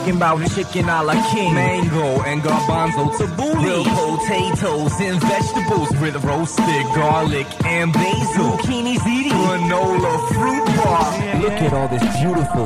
talking about chicken a la king, mango and garbanzo tabbouleh, grilled potatoes and vegetables with roasted garlic and basil, zucchini ziti, granola fruit bar. Look at all this beautiful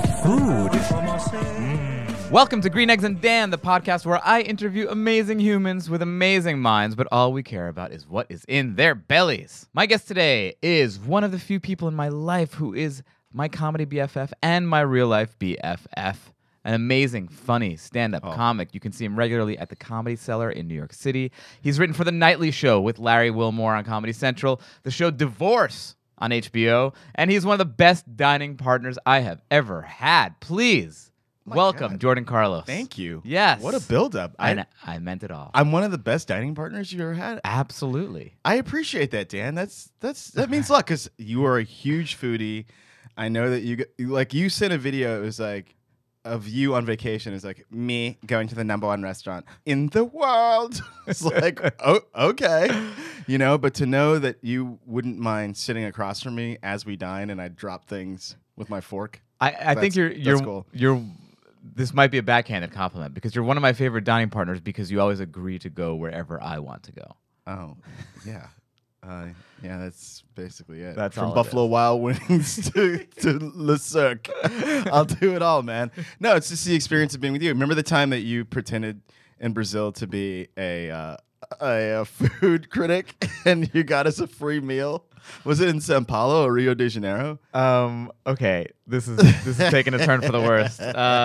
food. Welcome to Green Eggs and Dan, the podcast where I interview amazing humans with amazing minds, but all we care about is what is in their bellies. My guest today is one of the few people in my life who is my comedy BFF and my real life BFF. An amazing, funny stand-up comic. You can see him regularly at the Comedy Cellar in New York City. He's written for The Nightly Show with Larry Wilmore on Comedy Central, the show Divorce on HBO, and he's one of the best dining partners I have ever had. Please welcome Jordan Carlos. Thank you. Yes. What a build-up. I meant it all. I'm one of the best dining partners you've ever had. Absolutely. I appreciate that, Dan. That means a lot because you are a huge foodie. I know that you sent a video. It was like of you on vacation. It's like me going to the #1 restaurant in the world. It's like, oh, okay, But to know that you wouldn't mind sitting across from me as we dine, and I drop things with my fork. I think that's cool. This might be a backhanded compliment because you're one of my favorite dining partners because you always agree to go wherever I want to go. Oh, yeah. Yeah, that's basically it. That's from all it Buffalo is. Wild Wings to Le Cirque. I'll do it all, man. No, it's just the experience of being with you. Remember the time that you pretended in Brazil to be a food critic and you got us a free meal? Was it in São Paulo or Rio de Janeiro? Okay, this is taking a turn for the worst.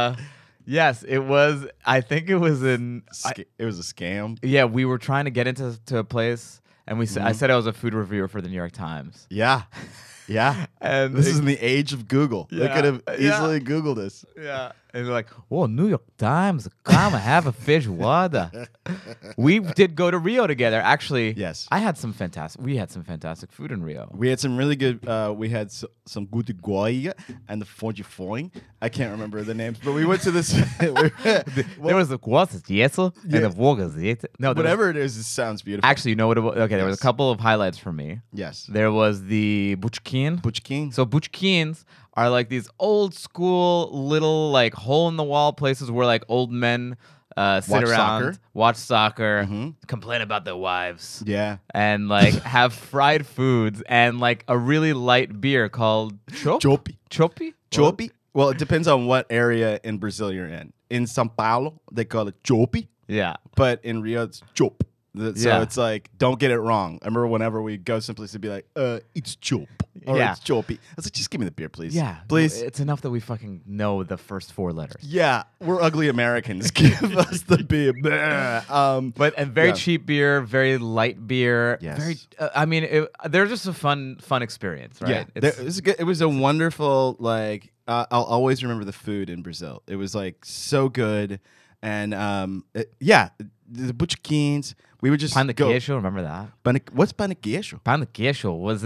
Yes, it was. I think it was in. It was a scam. Yeah, we were trying to get into a place. And I said I was a food reviewer for the New York Times. Yeah. Yeah. And this is in the age of Google. They could have easily Googled this. Yeah. And they're like, oh, New York Times, come have a fish water. We did go to Rio together. Actually, yes. We had some fantastic food in Rio. We had some really good, we had some gute goia and the fonte foin. I can't remember the names, but we went to this. There was the guaces, and the vogas. No, whatever it is, it sounds beautiful. Actually, you know what it was? Okay, there was a couple of highlights for me. Yes. There was the buchkin. So buchkins are like these old school little like hole in the wall places where like old men sit around, watch soccer, complain about their wives. Yeah. And like have fried foods and like a really light beer called chopp. Chopp? Well, it depends on what area in Brazil you're in. In São Paulo, they call it chopp. Yeah. But in Rio, it's chopp. So it's like, don't get it wrong. I remember whenever we go someplace to be like, it's chopp. Or it's choppy. I was like, just give me the beer, please. Yeah. Please. It's enough that we fucking know the first 4 letters. Yeah. We're ugly Americans. Give us the beer. But very cheap beer, very light beer. Yes. Very, they're just a fun experience, right? Yeah. It was a wonderful, like, I'll always remember the food in Brazil. It was like so good. And the buchkins. We would just Pan de queijo, remember that? What's pan de queijo? Pan de queijo was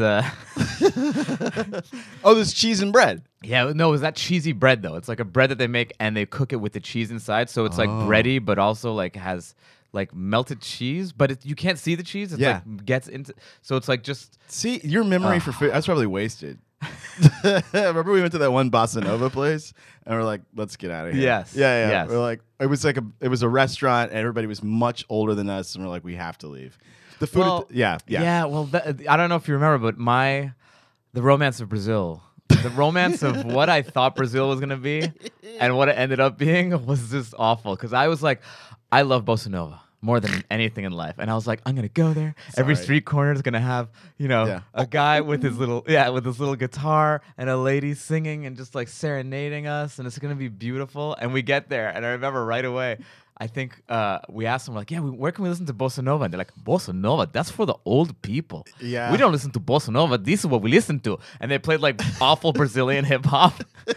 Oh, there's cheese and bread. Yeah, no, it was that cheesy bread though. It's like a bread that they make and they cook it with the cheese inside, so it's like bready, but also like has like melted cheese, but you can't see the cheese. It's like gets into, so it's like just see your memory for food. I was probably wasted. Remember we went to that one Bossa Nova place and we're like, let's get out of here. Yes. Yeah. Yes. We're like, it was a restaurant and everybody was much older than us and we're like, we have to leave. The food, Yeah, well, I don't know if you remember, but the romance of Brazil, the romance of what I thought Brazil was gonna be and what it ended up being was just awful. Because I was like, I love Bossa Nova more than anything in life. And I was like, I'm going to go there. Every street corner is going to have, a guy with his little guitar and a lady singing and just like serenading us. And it's going to be beautiful. And we get there. And I remember right away, I think we asked them, like, where can we listen to Bossa Nova? And they're like, Bossa Nova, that's for the old people. Yeah. We don't listen to Bossa Nova. This is what we listen to. And they played like awful Brazilian hip hop.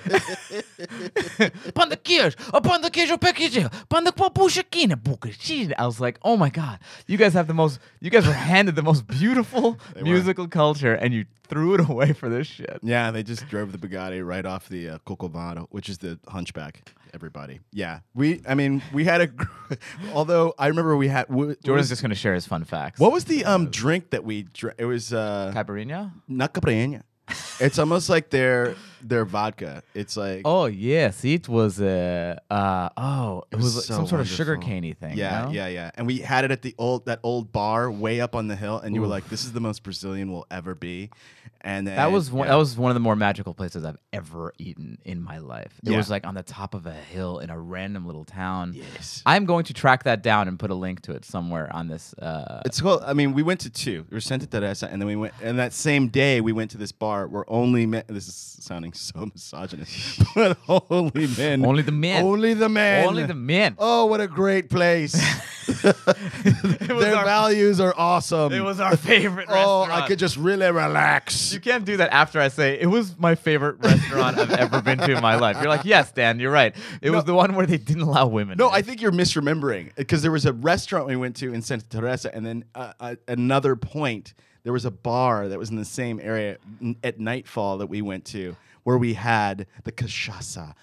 Pan de queijo, pequeno, pan de puxaquina, bucachina. I was like, oh my God, you guys were handed the most beautiful musical culture and you threw it away for this shit. Yeah, they just drove the Bugatti right off the Corcovado, which is the Hunchback. Everybody, yeah. We had although I remember we had. Jordan's just gonna share his fun facts. What was the drink that we drank? It was Caipirinha? Not caipirinha. It's almost like their vodka. It's like Oh yes, it was it was so some sort of wonderful. sugar caney thing. Yeah, no? yeah. And we had it at that old bar way up on the hill, and you were like, "This is the most Brazilian we'll ever be." And then, That was one. yeah. That was one of the more magical places I've ever eaten in my life. It Yeah. was like on the top of a hill in a random little town. Yes. I'm going to track that down and put a link to it somewhere on this. It's cool. I mean, we went to two. We were sent to Teresa, and then we went. And that same day, we went to this bar where only men. This is sounding so misogynist, but only men. Only the men. Only the men. Only the men. Oh, what a great place! Their values are awesome. It was our favorite Oh, restaurant. I could just really relax. You can't do that after I say it was my favorite restaurant I've ever been to in my life. You're like, yes, Dan, you're right. It was the one where they didn't allow women. No, in. I think you're misremembering because there was a restaurant we went to in Santa Teresa, and then another point there was a bar that was in the same area at nightfall that we went to where we had the cachaça.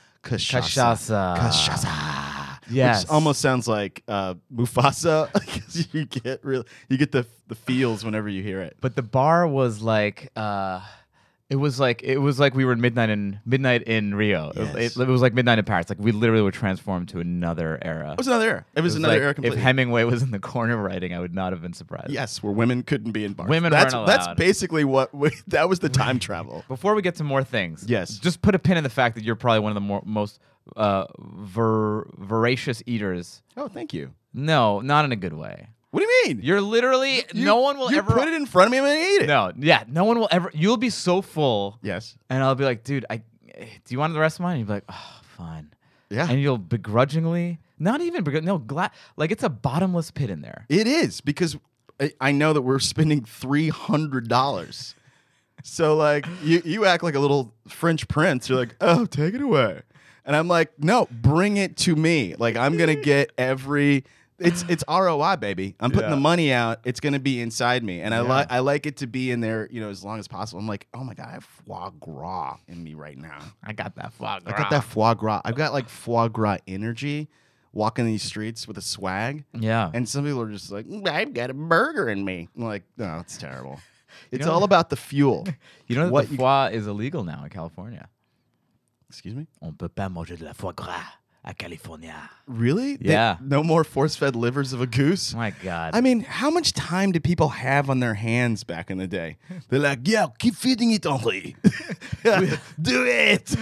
Yes. Which almost sounds like Mufasa because you get the feels whenever you hear it. But the bar was like, it was like we were in midnight in Rio. Yes. It was like midnight in Paris. Like we literally were transformed to another era. It was another era. It was another like era if completely. Hemingway was in the corner writing, I would not have been surprised. Yes, where women couldn't be in bars. Women that's, weren't That's allowed. basically that was the time travel. Before we get to more things, Yes. just put a pin in the fact that you're probably one of the most voracious eaters. Oh, thank you. No, not in a good way. What do you mean? You're literally no one will you ever put it in front of me and I eat it. No, yeah, no one will ever. You'll be so full, Yes. and I'll be like, dude, do you want the rest of mine? And you'll be like, oh, fine. Yeah. And you'll begrudgingly, not even like it's a bottomless pit in there. It is because I know that we're spending $300. So like you act like a little French prince. You're like, oh, take it away, and I'm like, no, bring it to me. Like I'm gonna get every. It's ROI, baby. I'm putting Yeah. the money out. It's gonna be inside me, and Yeah. I like it to be in there, as long as possible. I'm like, oh my god, I have foie gras in me right now. I got that foie I got that foie gras. I've got like foie gras energy. Walking these streets with a swag. Yeah. And some people are just like, I've got a burger in me. I'm like, no, it's terrible. It's know- all about the fuel. You know that What the foie is illegal now in California. Excuse me? On peut pas manger de la foie gras à California. Really? Yeah. No more force-fed livers of a goose? My God. I mean, how much time did people have on their hands back in the day? They're like, yeah, keep feeding it, Henri. Do it.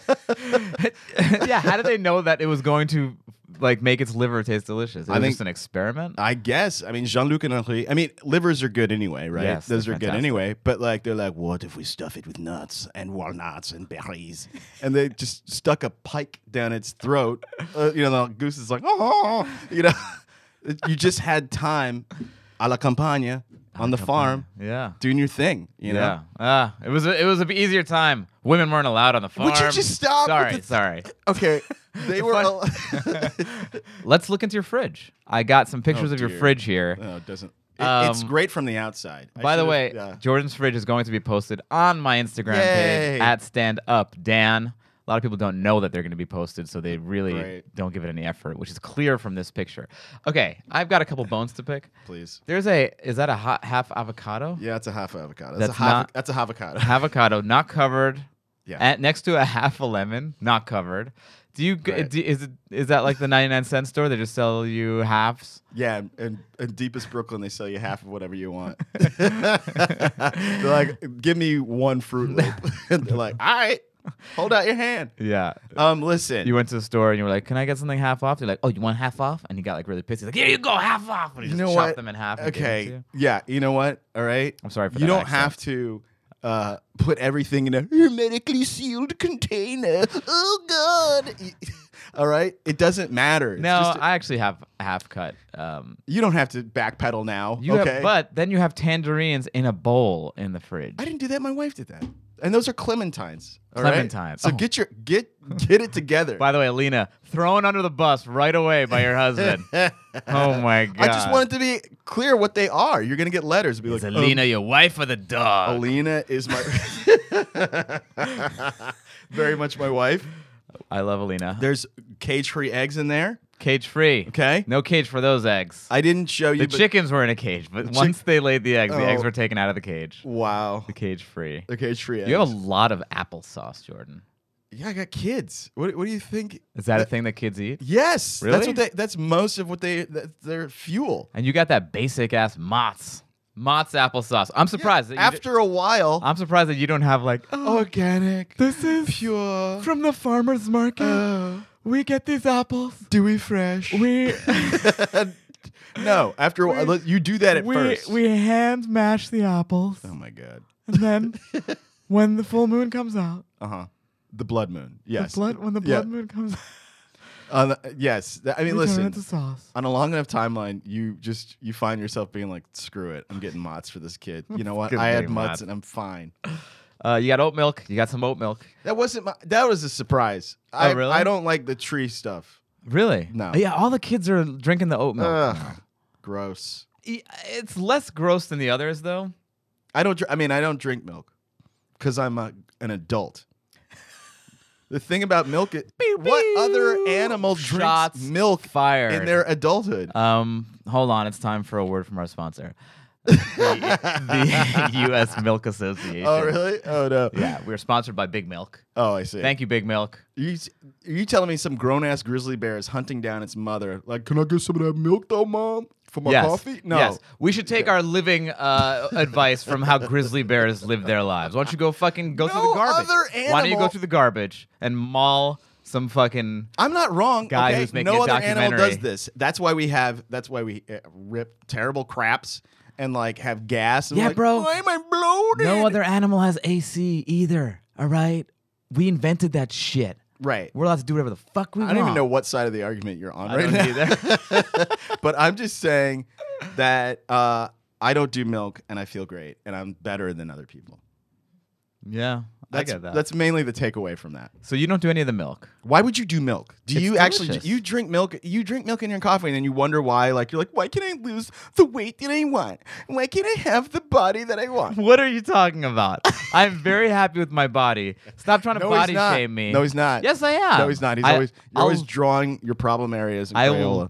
yeah. How did they know that it was going to like make its liver taste delicious? It was think- just an experiment. I guess. I mean, Jean-Luc and Henri. I mean, livers are good anyway, right? Yes, Those they're are good fantastic. anyway. But like, they're like, what if we stuff it with nuts and walnuts and berries? And they just stuck a pike down its throat. The goose is like, oh, you just had time a la campagna on the farm Yeah. doing your thing. You know. Yeah. It was an easier time. Women weren't allowed on the farm. Would you just stop? Sorry. with the- Sorry. Okay. They were. Let's look into your fridge. I got some pictures Oh, of your dear. fridge here. No, it doesn't. It's Um, great from the outside. I By the should've- way, yeah. Jordan's fridge is going to be posted on my Instagram Yay. page at Stand Up Dan. A lot of people don't know that they're going to be posted, so they really Great. don't give it any effort, which is clear from this picture. Okay, I've got a couple bones to pick. Please. Is that a half avocado? Yeah, it's a half avocado. That's not- That's a avocado. Avocado, not covered. Yeah. Next to a half a lemon, not covered. Do you Right. is that like the 99-cent store? They just sell you halves. Yeah, and deepest Brooklyn, they sell you half of whatever you want. They're like, give me one Fruit Loop. And they're like, all right, hold out your hand. Yeah. Listen. You went to the store and you were like, "Can I get something half off?" They're like, "Oh, you want half off?" And he got like really pissed. He's like, "Here you go, half off." And he You just know chopped what? them in half. And gave it to Okay. you. Yeah. You know what? All right. I'm sorry for You that don't accent. have to put everything in a hermetically sealed container. Oh God. All right. It doesn't matter. It's No, just- I actually have a half cut. you don't have to backpedal now. You okay. have, but then you have tangerines in a bowl in the fridge. I didn't do that. My wife did that. And those are clementines. all right? Clementines. So Oh. get it together. By the way, Alina, thrown under the bus right away by your husband. Oh my God. I just wanted to be clear what they are. You're gonna get letters. Be Is like, Alina your wife or the dog? Alina is my very much my wife. I love Alina. There's cage-free eggs in there. Cage free. Okay. No cage for those eggs. I didn't show you. The but chickens were in a cage, but once they laid the eggs Oh. were taken out of the cage. Wow. The cage free. The cage free. You have a eggs. lot of applesauce, Jordan. Yeah, I got kids. What do you think? Is that a thing that kids eat? Yes. Really? That's what that's most of what that's their fuel. And you got that basic ass Mott's applesauce. I'm surprised that After a while, I'm surprised that you don't have like organic. this is Pure. from the farmer's market. We get these apples. Dewy fresh. We No, after a while, you do that at first. we hand mash the apples, Oh my god. and then when the full moon comes out, The blood moon. Yes. when the blood moon comes out, Yes. I mean, we turn it listen. into sauce. On a long enough timeline, you find yourself being like, screw it, I'm getting Mott's for this kid. You know what? Good I had thing, Mott's Mott's. and I'm fine. You got oat milk. You got some oat milk. That was a surprise. Really? I don't like the tree stuff. Really? No. Yeah, all the kids are drinking the oat milk. Ugh, now. gross. It's less gross than the others, though. I don't drink milk because I'm an adult. The thing about milk is, what other animal drinks Shots milk fired in their adulthood? Hold on, it's time for a word from our sponsor, the U.S. Milk Association. Oh, really? Oh, no. Yeah, we're sponsored by Big Milk. Oh, I see. Thank you, Big Milk. You telling me some grown-ass grizzly bear is hunting down its mother? Like, can I get some of that milk, though, Mom? For my Yes. coffee? No. Yes. We should take our living advice from how grizzly bears live their lives. Why don't you go through the No garbage? other Why don't you go animal- through the garbage and maul some fucking... I'm not wrong. Guy okay? who's making no a other animal documentary. does this. That's why we rip terrible craps and like have gas. And Yeah, like, bro. Why am I bloated? No other animal has AC either, all right? We invented that shit. Right. We're allowed to do whatever the fuck we want. I don't even know what side of the argument you're on I right don't now. either. But I'm just saying that I don't do milk and I feel great and I'm better than other people. Yeah, I get that. That's mainly the takeaway from that. So you don't do any of the milk. Why would you do milk? Do It's you actually delicious. you drink milk? You drink milk in your coffee, and then you wonder why. Like you're like, why can't I lose the weight that I want? Why can't I have the body that I want? What are you talking about? I'm very happy with my body. Stop trying to No, body he's not. shame me. No, he's not. Yes, I am. No, he's not. You're I'll- always drawing your problem areas in I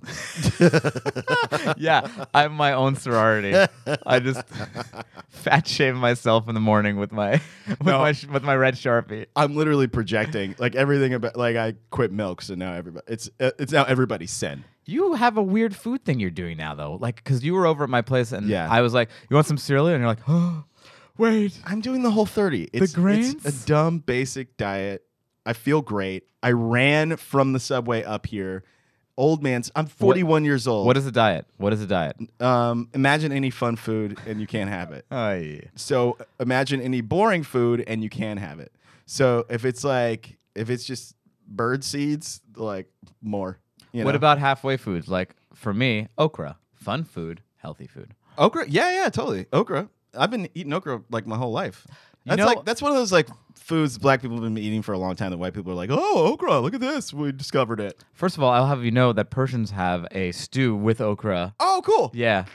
Crayola. Yeah, I'm my own sorority. I just fat shame myself in the morning with my with my red Sharpie. I'm literally projecting like everything about like I quit milk, so now it's now everybody's sin. You have a weird food thing you're doing now, though. Like, because you were over at my place and Yeah. I was like, "You want some cereal?" And you're like, "Oh, wait." I'm doing the whole 30. It's grains? a dumb basic diet. I feel great. I ran from the subway up here. Old man's. I'm 41 years old. What is a diet? What is a diet? Imagine any fun food and you can't have it. Oh, yeah. So imagine any boring food and you can have it. So if it's just bird seeds, like more. You What know? about halfway foods? Like for me, okra, fun food, healthy food. okra? Yeah, totally. Okra. I've been eating okra like my whole life. You That's know- that's one of those like foods black people have been eating for a long time. The white people are like, oh, okra, look at this. We discovered it. First of all, I'll have you know that Persians have a stew with okra. Oh, cool. Yeah.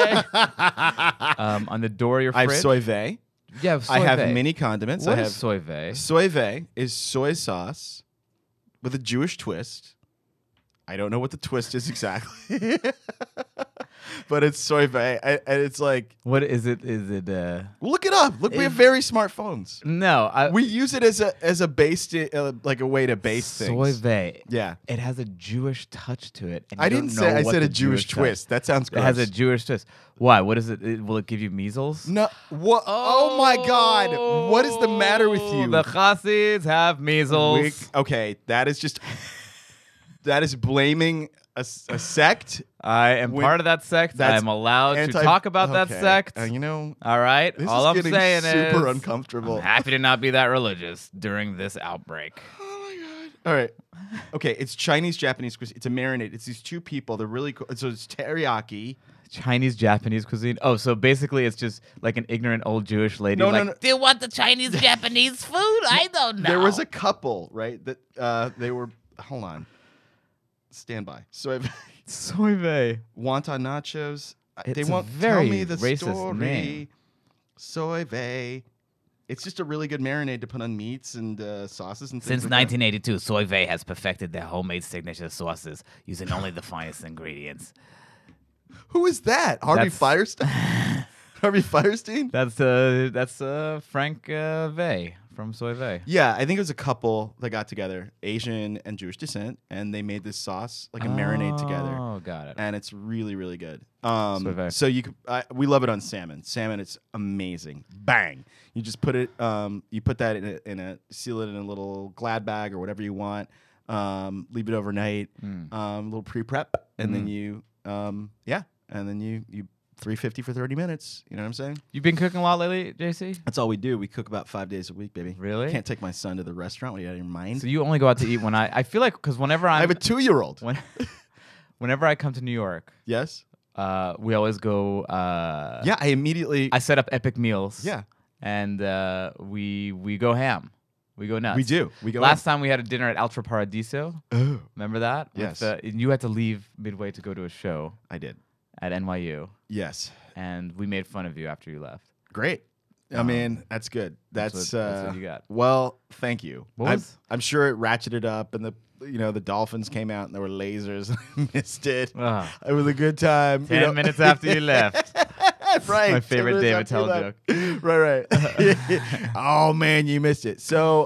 On the door of your I fridge. have soy vey. Yeah, I have soy vey. many condiments. What I is have soy vey? soy vey is soy sauce with a Jewish twist. I don't know what the twist is exactly, but it's soy vey, and it's like What is it? Is it? look it up. Look, we have very smart phones. No, We use it as a base like a way to base soy things. vey. Yeah. It has a Jewish touch to it. And I you didn't don't say know I what said the a Jewish touch- twist. That sounds It gross. has a Jewish twist. Why? What is it? Will it give you measles? no. What? Oh my God! What is the matter with you? The Hasids have measles. Okay, that is just that is blaming a sect. I am When- part of that sect. that's I'm allowed to talk about that Okay. sect. You know, All right. this All is I'm getting saying super is, uncomfortable. I'm happy to not be that religious during this outbreak. All right. Okay, it's Chinese Japanese cuisine. It's a marinade. It's these two people. They're really cool. So it's teriyaki. Chinese Japanese cuisine. Oh, so basically it's just like an ignorant old Jewish lady. No, like, no. Do you want the Chinese Japanese food? I don't know. There was a couple, right? That they were. Hold on. Stand by. So soy vey. wonton nachos. They It's a won't very tell me the racist story. name. Soy vey. It's just a really good marinade to put on meats and sauces and things. Since like that. 1982, Soyve has perfected their homemade signature sauces using only the finest ingredients. Who is that? Harvey That's- Firestein? Harvey Firestein? That's Frank Vey from Soy Vey. Yeah, I think it was a couple that got together, Asian and Jewish descent, and they made this sauce, like a marinade together. Oh, got it. And it's really, really good. Soy Vey. So we love it on salmon. Salmon, it's amazing. Bang! You just put it, you put that seal it in a little Glad bag or whatever you want. Leave it overnight, a little pre-prep, and then you, and then you 350 for 30 minutes. You know what I'm saying? You've been cooking a lot lately, JC? That's all we do. We cook about 5 days a week, baby. Really? Can't take my son to the restaurant. What, are you out of your mind? So you only go out to eat when I feel like because whenever I have a 2-year-old. whenever I come to New York, Yes. we always go. Yeah, I immediately. I set up epic meals. Yeah. and we go ham. We go nuts. We do. We go Last time we had a dinner at Ultra Paradiso. Oh, Remember that? Yes. And you had to leave midway to go to a show I did. at NYU, Yes. and we made fun of you after you left. Great. I mean, that's good. That's what you got. Well, thank you. What was- I'm sure it ratcheted up, and the dolphins came out, and there were lasers. I missed it. Ugh. It was a good time. 10 minutes after you left. Right. My favorite 10 David minutes after Tell you left. Right. Oh man, you missed it. So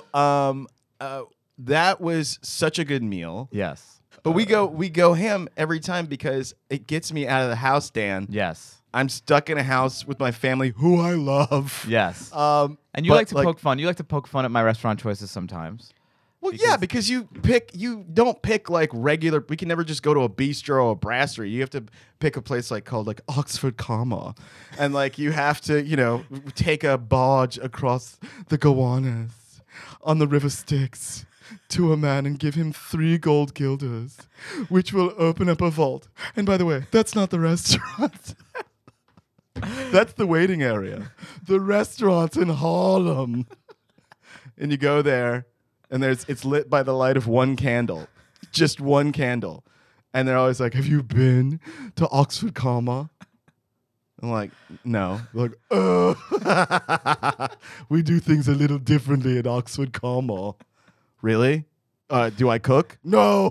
that was such a good meal. Yes. But we go ham every time because it gets me out of the house, Dan. Yes. I'm stuck in a house with my family, who I love. Yes. And And you like to poke fun. You like to poke fun at my restaurant choices sometimes. Well, yeah, because you don't pick like regular. We can never just go to a bistro or a brasserie. You have to pick a place called Oxford Comma, and you have to take a barge across the Gowanus on the River Styx to a man and give him 3 gold guilders, which will open up a vault. And by the way, that's not the restaurant. That's the waiting area. The restaurant's in Harlem, and you go there. And it's lit by the light of one candle, just one candle. And they're always like, "Have you been to Oxford Comma?" I'm like, "No." They're like, we do things a little differently at Oxford Comma. Really? Do I cook? No.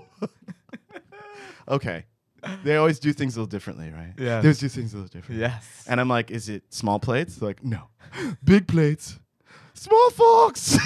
Okay. They always do things a little differently, right? Yeah. They always do things a little differently. Yes. And I'm like, "Is it small plates?" They're like, "No. Big plates. Small forks."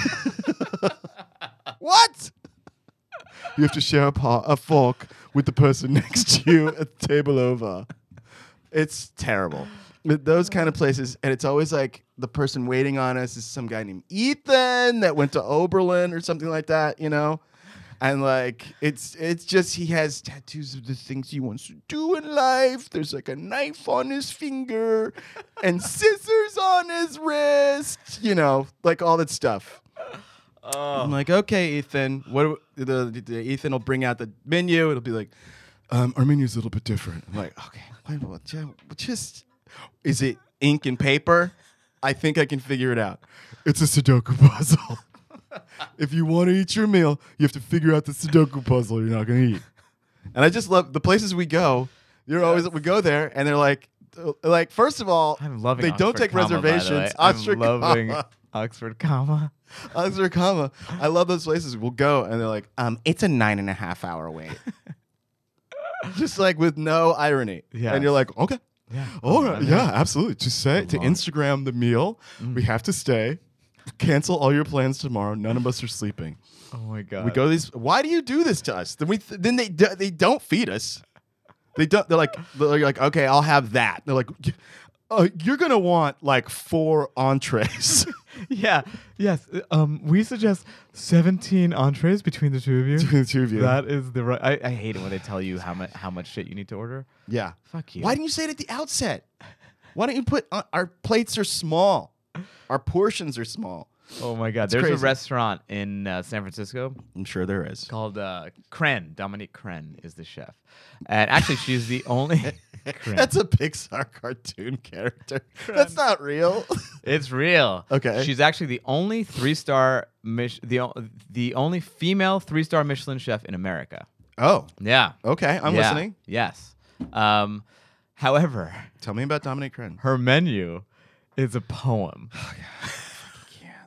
What? You have to share a fork with the person next to you at the table over. It's terrible. With those kind of places, and it's always like the person waiting on us is some guy named Ethan that went to Oberlin or something like that, And it's just he has tattoos of the things he wants to do in life. There's a knife on his finger and scissors on his wrist, all that stuff. I'm like, "Okay, Ethan. What the Ethan will bring out the menu. It'll be like, our menu's a little bit different." I'm like, "Okay, just is it ink and paper? I think I can figure it out. It's a Sudoku puzzle. If you want to eat your meal, you have to figure out the Sudoku puzzle. You're not gonna eat." And I just love the places we go. We go there, and they're like, first of all, I'm loving. they don't Oxford take Comma, by the way. reservations. I'm Oxford loving Comma. Oxford Comma. Oxford Comma. I love those places. We'll go and they're like, it's a 9.5 hour wait. Just with no irony. Yes. And you're like, "Okay. Yeah. All right. Yeah, absolutely. To long. Instagram the meal, we have to stay. Cancel all your plans tomorrow. None of us are sleeping." Oh my god. We go to these. Why do you do this to us? Then they don't feed us. They don't. They're like, "Okay, I'll have that." They're like, "You're gonna want 4 entrees." Yeah. Yes. We suggest 17 entrees between the two of you. Between the two of you. That is the right. I hate it when they tell you how much shit you need to order. Yeah. Fuck you. Why didn't you say it at the outset? Why don't you put our plates are small, our portions are small. Oh my god. There's a crazy. restaurant in San Francisco I'm sure there is. called Kren. Dominique Kren is the chef, and actually she's the only. Kren. That's a Pixar cartoon character. That's not real. It's real. Okay. She's actually the only 3-star the only female 3-star Michelin chef in America. Oh, Yeah. okay. I'm Yeah. listening. Yes. However, Tell me about Dominic Crenn. her menu is a poem.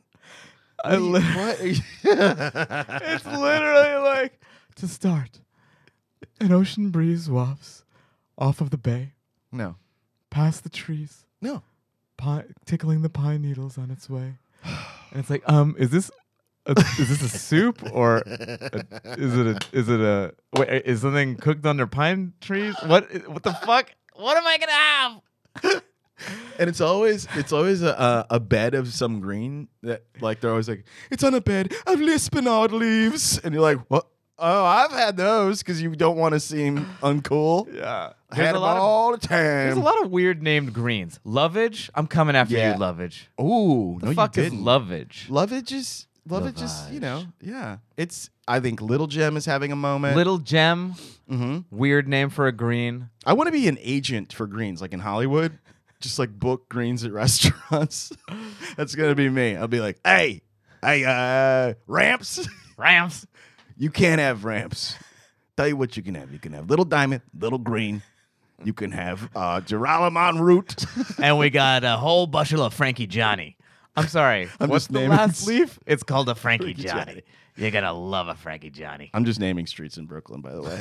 What? It's literally like, to start, an ocean breeze wafts off of the bay, No. past the trees, No. tickling the pine needles on its way. And it's like, is this a soup or is something cooked under pine trees? What the fuck? What am I gonna have? And it's always a bed of some green that like they're always like, it's on a bed of Lispenard leaves, and you're like, what? Oh, I've had those because you don't want to seem uncool. Yeah, I had them all the there's a time. lot of weird named greens. Lovage, I'm coming after Yeah. you, Lovage. Ooh, The no, fuck you is didn't. Lovage? Lovage is you know, yeah. It's I think Little Gem is having a moment. Little Gem, Mm-hmm. weird name for a green. I want to be an agent for greens, like in Hollywood. Just like book greens at restaurants. That's gonna be me. I'll be like, hey, ramps. Rams. You can't have ramps. Tell you what you can have. You can have Little Diamond, Little Green. You can have Girolamo root. And we got a whole bushel of Frankie Johnny. I'm sorry. I'm What's just the naming last leaf? It's called a Frankie Frankie Johnny. Johnny. You're gonna love a Frankie Johnny. I'm just naming streets in Brooklyn, by the way.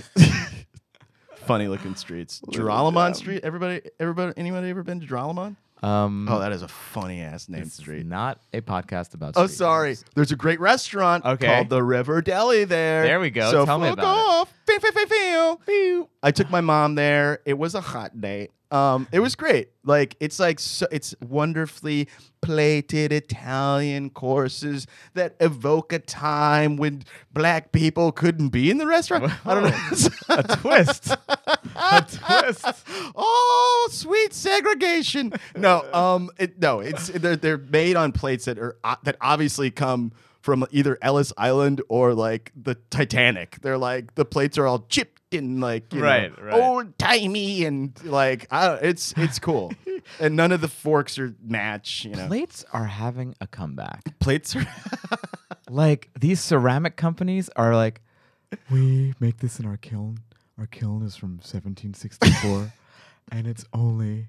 Funny looking streets. Girolamo Street. Everybody, anybody ever been to Girolamo? Oh, that is a funny ass name This street. is not a podcast about. Oh, street sorry. names. There's a great restaurant Okay. called the River Deli there. There we go. So Tell me fuck about it. off. Pew. I took my mom there. It was a hot date. It was great. Like it's it's wonderfully plated Italian courses that evoke a time when black people couldn't be in the restaurant. I don't know. A twist. A twist. Oh, sweet segregation. No, they're made on plates that are that obviously come from either Ellis Island or like the Titanic. They're like the plates are all chipped and like Right. old timey and like it's cool. And none of the forks are match. You know, Plates are having a comeback. plates are. Like these ceramic companies are like, we make this in our kiln. Our kiln is from 1764, and it's only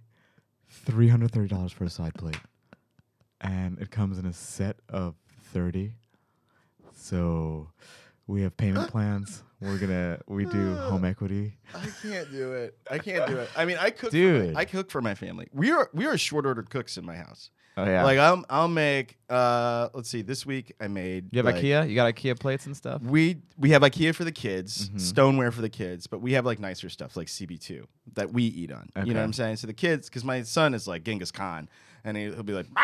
$330 for a side plate, and it comes in a set of 30. So we have payment plans. We do home equity. I can't do it. I mean, I cook. Dude. I cook for my family. We are short ordered cooks in my house. Oh yeah. Like I'll make. Let's see. This week I made. you have like, IKEA? You got IKEA plates and stuff? We have IKEA for the kids, Mm-hmm. stoneware for the kids, but we have like nicer stuff like CB2 that we eat on. You know Okay. what I'm saying? So the kids, because my son is like Genghis Khan, and he'll be like,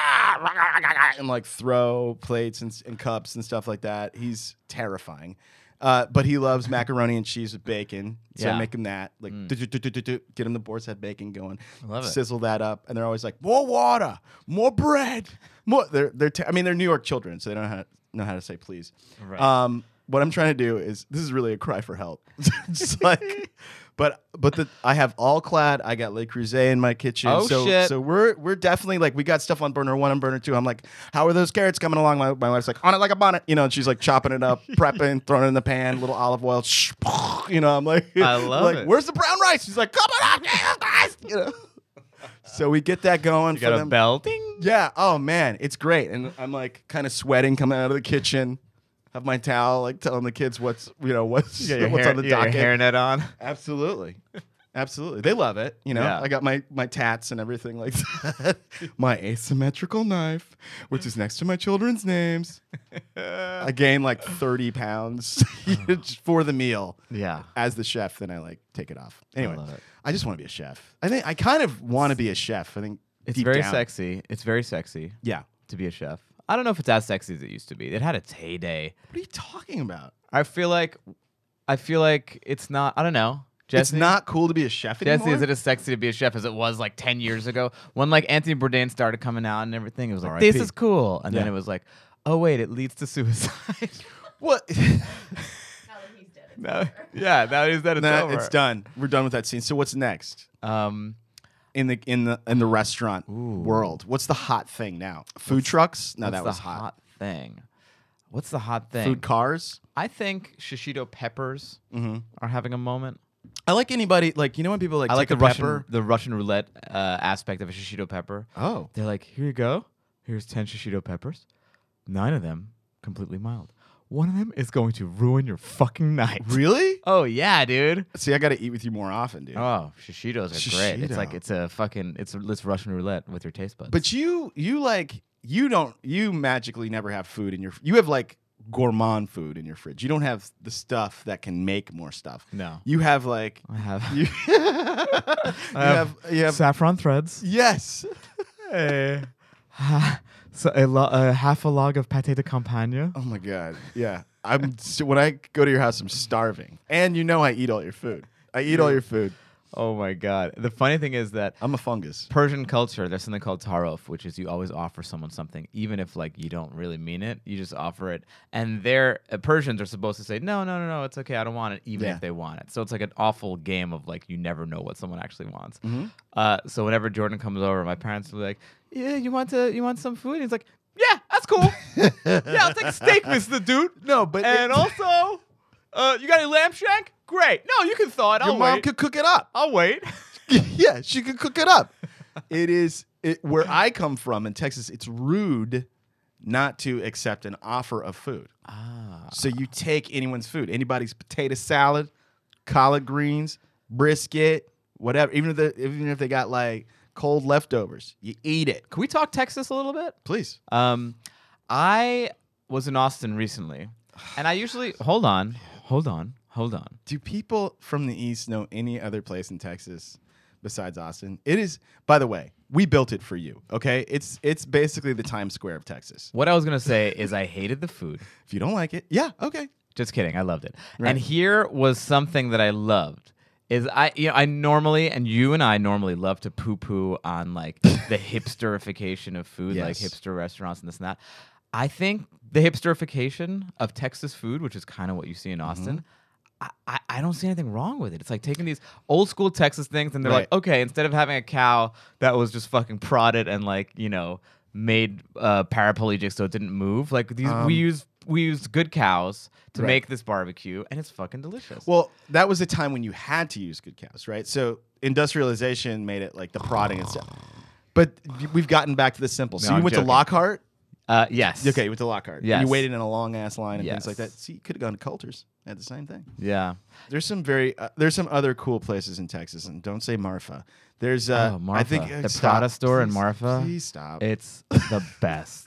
and like throw plates and cups and stuff like that. He's terrifying. But he loves macaroni and cheese with bacon. So I Yeah. make him that. Like, get him the boar's head bacon going. I love it. Sizzle that up. And they're always like, more water, more bread, more. They're New York children, so they don't know how to say please. Right. What I'm trying to do is, this is really a cry for help. Just like, but I have all clad. I got Le Creuset in my kitchen. Oh, shit. So we're definitely like, we got stuff on burner 1 and burner 2. I'm like, how are those carrots coming along? My wife's like, on it like a bonnet, you know. And she's like chopping it up, prepping, throwing it in the pan, little olive oil, you know. I'm like, I love like, it. where's the brown rice? She's like, come on, Jesus Christ, you know. So we get that going You for got a them. bell? Ding. Yeah. Oh man, it's great. And I'm like kind of sweating coming out of the kitchen. Have my towel, like telling the kids what's on the You got docket. your hairnet on. Absolutely. Absolutely. They love it. You know, Yeah. I got my tats and everything like that. My asymmetrical knife, which is next to my children's names. I gained like 30 pounds for the meal. Yeah. As the chef, then I like take it off. Anyway, love it. I just want to be a chef. I think I kind of want to be a chef. I think It's deep very down. sexy. It's very sexy Yeah. to be a chef. I don't know if it's as sexy as it used to be. It had its heyday. What are you talking about? I feel like it's not. I don't know. It's Jesse? not cool to be a chef anymore. Jesse, is it as sexy to be a chef as it was like 10 years ago when like Anthony Bourdain started coming out and everything? It was like, R.I.P. this is cool. And then Yeah. it was like, oh, wait, it leads to suicide. What? Now that he's dead. It's no, over. yeah, now is that it's Nah, over. it's done. We're done with that scene. So what's next in the restaurant world? What's the hot thing now? Food trucks? No, what's that was the hot. thing? What's the hot thing? Food cars? I think shishito peppers are having a moment. I like anybody like when people like I like take the a Russian pepper. the Russian roulette aspect of a shishito pepper. Oh, They're like, here you go. Here's 10 shishito peppers. 9 of them completely mild. One of them is going to ruin your fucking night. Really? Oh yeah, dude. See, I got to eat with you more often, dude. Oh, shishitos are great. It's like Shishito. it's Russian roulette with your taste buds. But you magically never have food in your. You have like gourmand food in your fridge. You don't have the stuff that can make more stuff. No. You have like I have you, you have saffron threads. yes. So half a log of pâté de campagne. Oh my god. Yeah. When I go to your house, I'm starving, and you know I eat all your food. I eat all your food. Oh my god. The funny thing is that I'm a fungus. Persian culture, there's something called tarof, which is you always offer someone something, even if like you don't really mean it. You just offer it, and Persians are supposed to say no, it's okay, I don't want it, even Yeah. if they want it. So it's like an awful game of like you never know what someone actually wants. Mm-hmm. So whenever Jordan comes over, my parents will be like, "Yeah, you want some food?" And he's like, "Yeah, that's cool. Yeah, I'll take a steak, Mr. Dude. No, but And also, you got any lamb shank? Great. No, you can thaw it. your I'll mom wait. could cook it up. I'll wait." Yeah, she could cook it up. Where I come from in Texas, it's rude not to accept an offer of food. So you take anyone's food, anybody's potato salad, collard greens, brisket, whatever. Even if they got like cold leftovers, you eat it. Can we talk Texas a little bit? Please. I was in Austin recently, and I usually hold on. Do people from the East know any other place in Texas besides Austin? It is, by the way, we built it for you, okay? It's basically the Times Square of Texas. What I was gonna say is I hated the food. If you don't like it, yeah, okay. Just kidding, I loved it. Right. And here was something that I loved. Is I normally, and you and I normally love to poo-poo on like the hipsterification of food, like Yes. hipster restaurants and this and that. I think the hipsterification of Texas food, which is kind of what you see in Austin, I don't see anything wrong with it. It's like taking these old school Texas things and they're like, Right. okay, instead of having a cow that was just fucking prodded and like, made paraplegic so it didn't move, like these we used good cows to Right. make this barbecue, and it's fucking delicious. Well, that was a time when you had to use good cows, right? So industrialization made it like the prodding and stuff. But we've gotten back to the simple. So No, you I'm went joking. to Lockhart? Yes. Okay, you went to Lockhart. And Yes. you waited in a long ass line and Yes. things like that. See, you could have gone to Coulter's. Had the same thing. Yeah. There's some there's some other cool places in Texas, and don't say Marfa. There's Marfa. I think The stop. Prada store in Please- Marfa. Please stop. It's the best.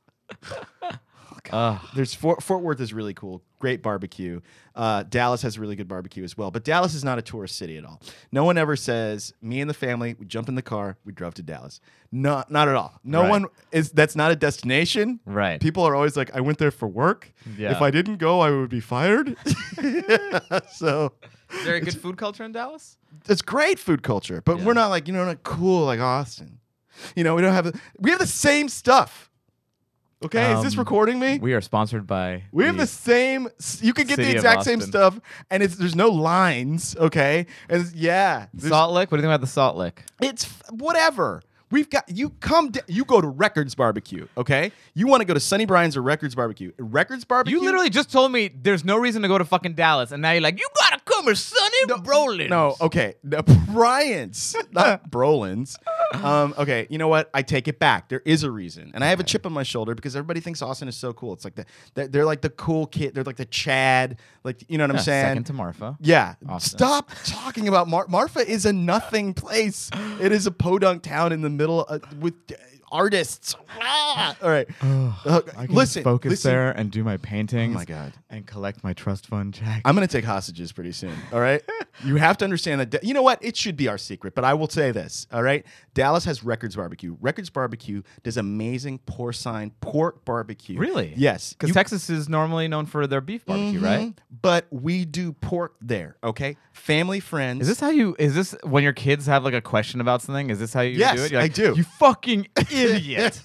There's Fort Worth is really cool. Great barbecue. Dallas has really good barbecue as well. But Dallas is not a tourist city at all. No one ever says, me and the family, we jumped in the car, we drove to Dallas. Not at all. No Right. one is, that's not a destination. Right. People are always like, I went there for work. Yeah. If I didn't go, I would be fired. So Is there a good food culture in Dallas? it's great food culture, but Yeah. we're not like, not cool like Austin. We don't have, we have the same stuff. Okay, is this recording me? We are sponsored by. We have the same. You can get the City of exact same Austin. stuff, and there's no lines. Okay, and there's- Salt Lick. What do you think about the Salt Lick? It's whatever. We've got you you go to Records Barbecue. Okay, you want to go to Sunny Brian's or Records Barbecue. Records Barbecue. You literally just told me there's no reason to go to fucking Dallas, and now you're like, you gotta come to Sonny Rollins. No, okay, no, Brian's, not Brolin's. Okay, you know what? I take it back. There is a reason, and I have a chip on my shoulder because everybody thinks Austin is so cool. It's like they're like the cool kid. They're like the Chad. Like you know what I'm saying? Second to Marfa. Yeah. Austin. Stop talking about Marfa is a nothing place. It is a podunk town in the middle with artists. Ah! All right. I can listen. focus listen. there and do my paintings. Oh my God. And collect my trust fund check. I'm going to take hostages pretty soon. All right. You have to understand that. You know what? It should be our secret, but I will say this. All right. Dallas has Records Barbecue. Records Barbecue does amazing porcine pork barbecue. Really? Yes. Because You- Texas is normally known for their beef barbecue, right? Mhm. But we do pork there. Okay. Family, friends. Is this when your kids have like a question about something? Is this how you Yes, do it? You're I like, do. You fucking idiot.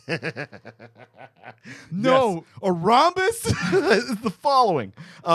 No, Yes. a rhombus is the following.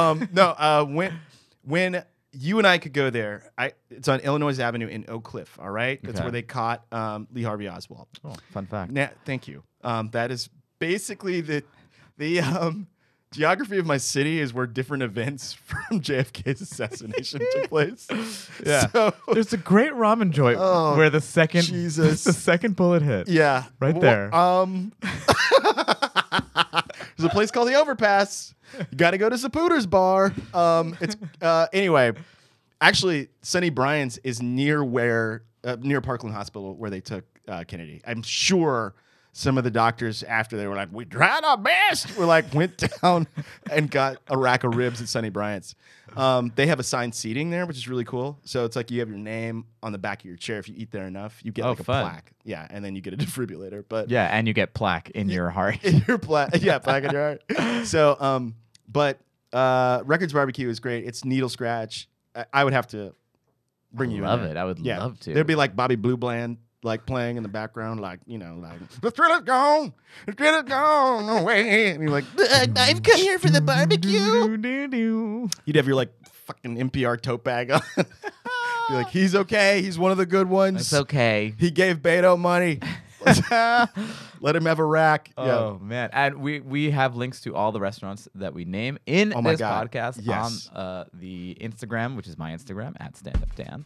When you and I could go there, it's on Illinois Avenue in Oak Cliff. All right, that's Okay. where they caught Lee Harvey Oswald. Oh, fun fact. Thank you. That is basically the geography of my city is where different events from JFK's assassination took place. Yeah. So, There's a great ramen joint Oh, where the second Jesus. the second bullet hit. yeah. Right Well, there. There's a place called the Overpass. You got to go to Zapruder's bar. It's anyway. Actually, Sunny Bryan's is near Parkland Hospital where they took Kennedy. I'm sure some of the doctors after they were like, we tried our best. Went down and got a rack of ribs at Sunny Bryant's. They have assigned seating there, which is really cool. So it's like you have your name on the back of your chair. If you eat there enough, you get a fun. plaque. Yeah, and then you get a defibrillator. But Yeah, and you get plaque in your heart. in your plaque in your heart. So, but Records Barbecue is great. It's needle scratch. I would have to bring you. Love in there. it. I would love to. There'd be like Bobby Blue Bland playing in the background, the thrill is gone, the thrill is gone away. And you're like, I've come here for the barbecue. You'd have your fucking NPR tote bag on. Be like, he's okay. He's one of the good ones. It's okay. He gave Beto money. Let him have a rack. Oh man, and we have links to all the restaurants that we name in my this God. podcast Yes. on the Instagram, which is my Instagram at StandUpDan.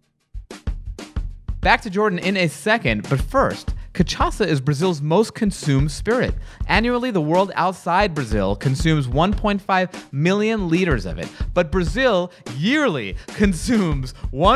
Back to Jordan in a second, but first, cachaça is Brazil's most consumed spirit. Annually, the world outside Brazil consumes 1.5 million liters of it, but Brazil yearly consumes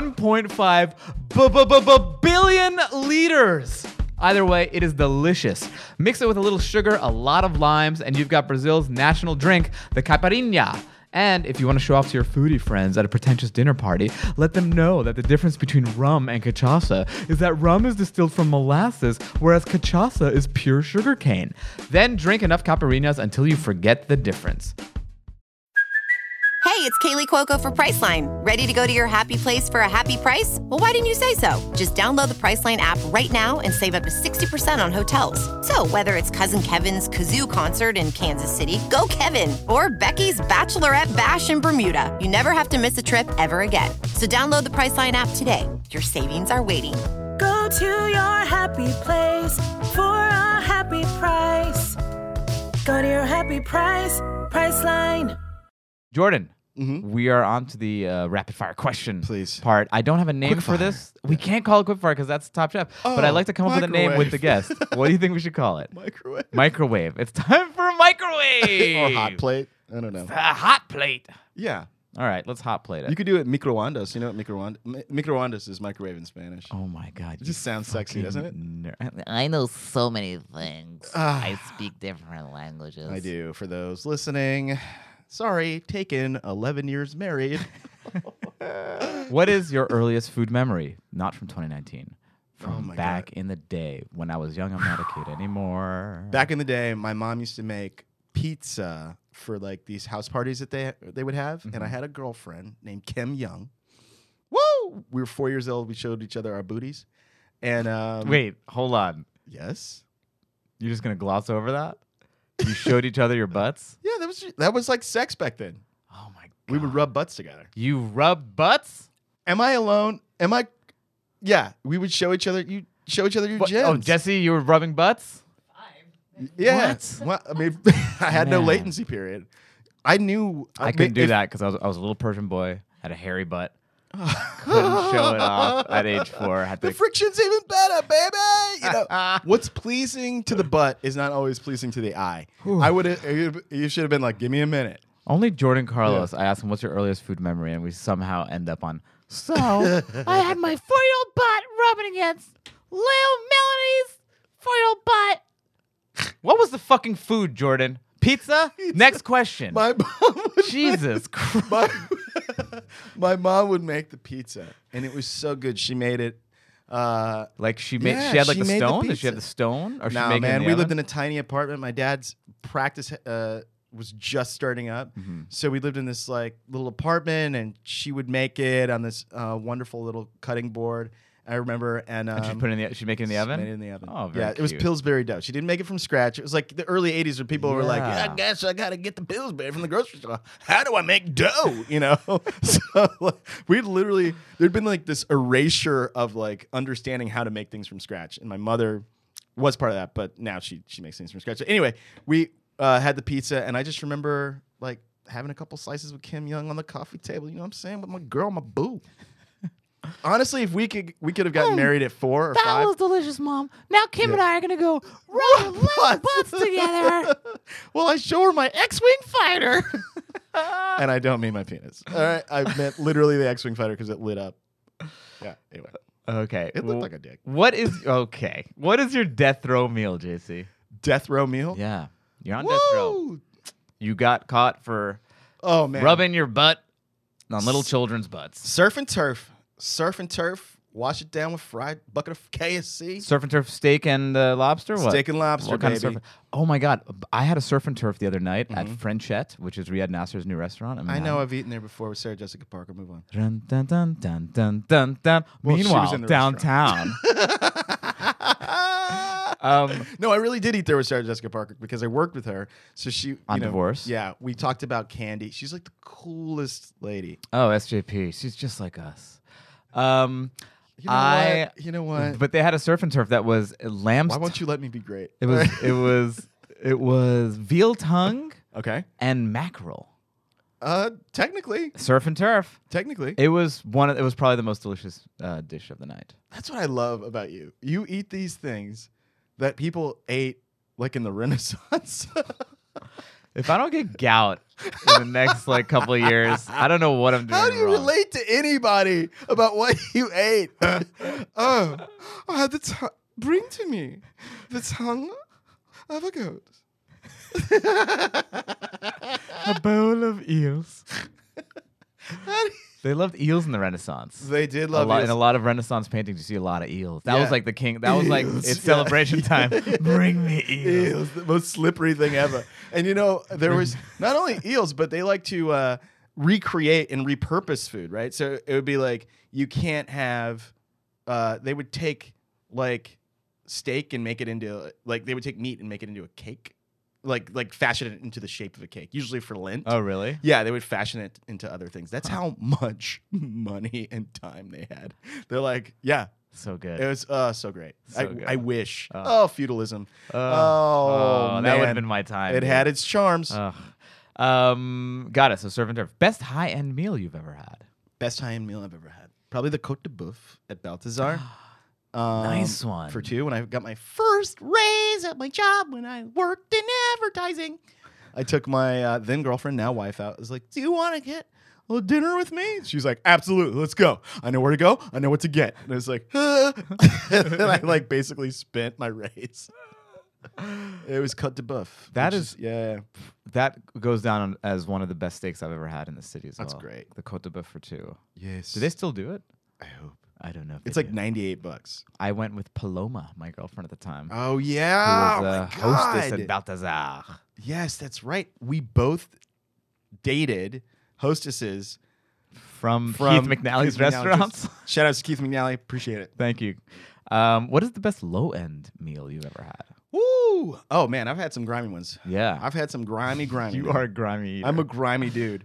1.5 billion liters. Either way, it is delicious. Mix it with a little sugar, a lot of limes, and you've got Brazil's national drink, the caipirinha. And if you want to show off to your foodie friends at a pretentious dinner party, let them know that the difference between rum and cachaça is that rum is distilled from molasses, whereas cachaça is pure sugarcane. Then drink enough caipirinhas until you forget the difference. Hey, it's Kaylee Cuoco for Priceline. Ready to go to your happy place for a happy price? Well, why didn't you say so? Just download the Priceline app right now and save up to 60% on hotels. So whether it's Cousin Kevin's Kazoo Concert in Kansas City, go Kevin, or Becky's Bachelorette Bash in Bermuda, you never have to miss a trip ever again. So download the Priceline app today. Your savings are waiting. Go to your happy place for a happy price. Go to your happy price, Priceline. Jordan, we are on to the rapid fire question Please. part. I don't have a name for Quickfire. this. We can't call it quickfire because that's Top Chef. But I'd like to come up with a name with the guest. What do you think we should call it? Microwave. Microwave. It's time for a microwave. Or hot plate. I don't know. A hot plate. Yeah. All right, let's hot plate it. You could do it microondas. You know what microondas is microwave in Spanish. Oh my God. It just sounds sexy, doesn't it? I know so many things. I speak different languages. I do. For those listening, sorry, taken 11 years married. What is your earliest food memory? Not from 2019. Oh From my back in the day when I was young. I'm not a kid anymore. Back in the day, my mom used to make pizza for these house parties that they would have, and I had a girlfriend named Kim Young. Woo! We were 4 years old. We showed each other our booties, and Wait, hold on. yes, You're just gonna gloss over that? You showed each other your butts? yeah, that was like sex back then. Oh my God. We would rub butts together. You rub butts? Am I alone? Am I? Yeah, we would show each other. You show each other your What? gems. Oh, Jesse, you were rubbing butts? Yeah. What? Well, I mean, I had no Man. latency period. I knew I couldn't do that because I was a little Persian boy, had a hairy butt. Couldn't show it off at age 4. Had The to friction's even better, baby. You know, what's pleasing to the butt is not always pleasing to the eye. I would. You should have been like, give me a minute. Only Jordan Carlos. I asked him, "What's your earliest food memory?" And we somehow end up on. So I had my 4-year-old butt rubbing against Lil Melanie's 4-year-old butt. What was the fucking food, Jordan? Pizza? Next question. My mom would Jesus Christ. my mom would make the pizza, and it was so good. She made it. Like she made. Yeah, she had like she the made the stone. Did she have pizza. the stone? Or she No, make it man, in the we oven? lived in a tiny apartment. My dad's practice was just starting up, so we lived in this little apartment, and she would make it on this wonderful little cutting board. I remember, and And she put it in the. She make it in the oven. Made it in the oven. Oh, very yeah, it was cute. Pillsbury dough. She didn't make it from scratch. It was like the early '80s when people were like, Yeah. "I guess I gotta get the Pillsbury from the grocery store. How do I make dough?" You know. So we'd literally there'd been this erasure of understanding how to make things from scratch, and my mother was part of that, but now she makes things from scratch. So anyway, we had the pizza, and I just remember having a couple slices with Kim Young on the coffee table. You know what I'm saying? With my girl, my boo. Honestly, if we could have gotten married at 4 or 5. delicious, Mom. Now Kim and I are gonna go rub butts together. Well, I show her my X-wing fighter, and I don't mean my penis. All right, I meant literally the X-wing fighter because it lit up. Yeah. Anyway, Okay. it looked like a dick. What is your death row meal, JC? Death row meal. Yeah. You're on death row. Woo! You got caught for Oh man. rubbing your butt on little children's butts. Surf and turf. Surf and turf. Wash it down with fried bucket of KSC. Surf and turf steak and lobster? What? Steak and lobster, What kind baby. of surf? Oh my God. I had a surf and turf the other night at Frenchette, which is Riyad Nasser's new restaurant. I know I've eaten there before with Sarah Jessica Parker. Move on. Dun, dun, dun, dun, dun, dun, dun. Well, she was Meanwhile, in the downtown. No, I really did eat there with Sarah Jessica Parker because I worked with her. So she On Divorce? Yeah, we talked about candy. She's like the coolest lady. Oh, SJP. She's just like us. You know what? But they had a surf and turf that was lamb's. Why won't you let me be great? It was veal tongue Okay. and mackerel. Technically. Surf and turf. Technically. It was probably the most delicious dish of the night. That's what I love about you. You eat these things that people ate like in the Renaissance. If I don't get gout in the next couple of years, I don't know what I'm doing. How do you wrong. relate to anybody about what you ate? Oh, bring to me the tongue of a goat. A bowl of eels. They loved eels in the Renaissance. They did love In eels. a lot of Renaissance paintings, you see a lot of eels. That Yeah. was like the king. That was like Eels, it's yeah. celebration time. Bring me eels. Eels, the most slippery thing ever. And there was not only eels, but they like to recreate and repurpose food, right? So it would be like you can't have. They would take steak and make it into they would take meat and make it into a cake, like fashion it into the shape of a cake. Usually for Lent. Oh, really? Yeah, they would fashion it into other things. That's how much money and time they had. They're like, yeah. So good. It was so great. So good. I wish. Feudalism. that man. would have been my time. It dude. had its charms. Got it. So surf and turf. Best high end meal you've ever had. Best high-end meal I've ever had. Probably the Côte de Boeuf at Balthazar. Nice one. For 2 when I got my first raise at my job when I worked in advertising. I took my then girlfriend, now wife, out. I was like, do you want to get a little dinner with me? She was like, absolutely, let's go. I know where to go. I know what to get. And I was like, and then I basically spent my raise. It was Côte de Boeuf. That which is- yeah. That goes down as one of the best steaks I've ever had in the city as That's well. great. The Côte de Boeuf for 2. Yes. Do they still do it? I hope. I don't know. If It's they like do. $98. I went with Paloma, my girlfriend at the time. Oh who yeah. was Oh, a my hostess God. at Balthazar. Yes, that's right. We both dated hostesses From from Keith McNally's Keith McNally. restaurants. Shout out to Keith McNally. Appreciate it. Thank you. What is the best low end meal you've ever had? Woo! Oh man, I've had some grimy ones. Yeah. I've had some grimy. You dude. are a grimy eater. I'm a grimy dude.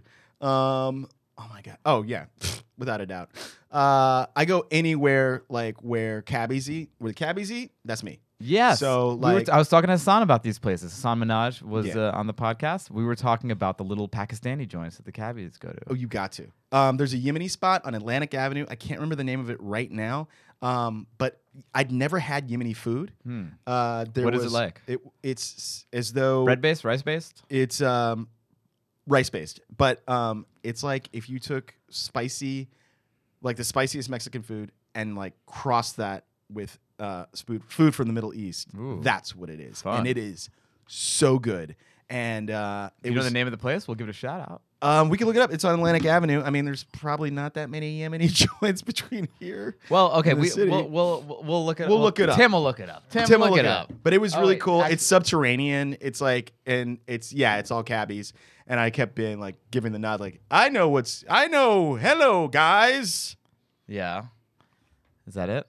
Oh my god. Oh yeah, without a doubt. I go anywhere where cabbies eat. Where the cabbies eat, that's me. Yes. So, I was talking to Hassan about these places. Hassan Minaj was Yeah. on the podcast. We were talking about the little Pakistani joints that the cabbies go to. Oh, you got to. There's a Yemeni spot on Atlantic Avenue. I can't remember the name of it right now. But I'd never had Yemeni food. What is it like? It's as though Bread based, rice based? It's rice based, but it's like if you took spicy, like the spiciest Mexican food, and crossed that with food from the Middle East. Ooh. That's what it is, Fun. and it is so good. And You it know was the name of the place? We'll give it a shout out. we can look it up. It's on Atlantic Avenue. I mean, there's probably not that many Yemeni joints between here. Well, okay, in the city. we'll look it up. We'll look it up. Tim will look it up. Tim will look it up. But it was Oh, really wait, cool. actually- It's subterranean. It's it's all cabbies. And I kept being giving the nod, I know. Hello, guys. Yeah. Is that it?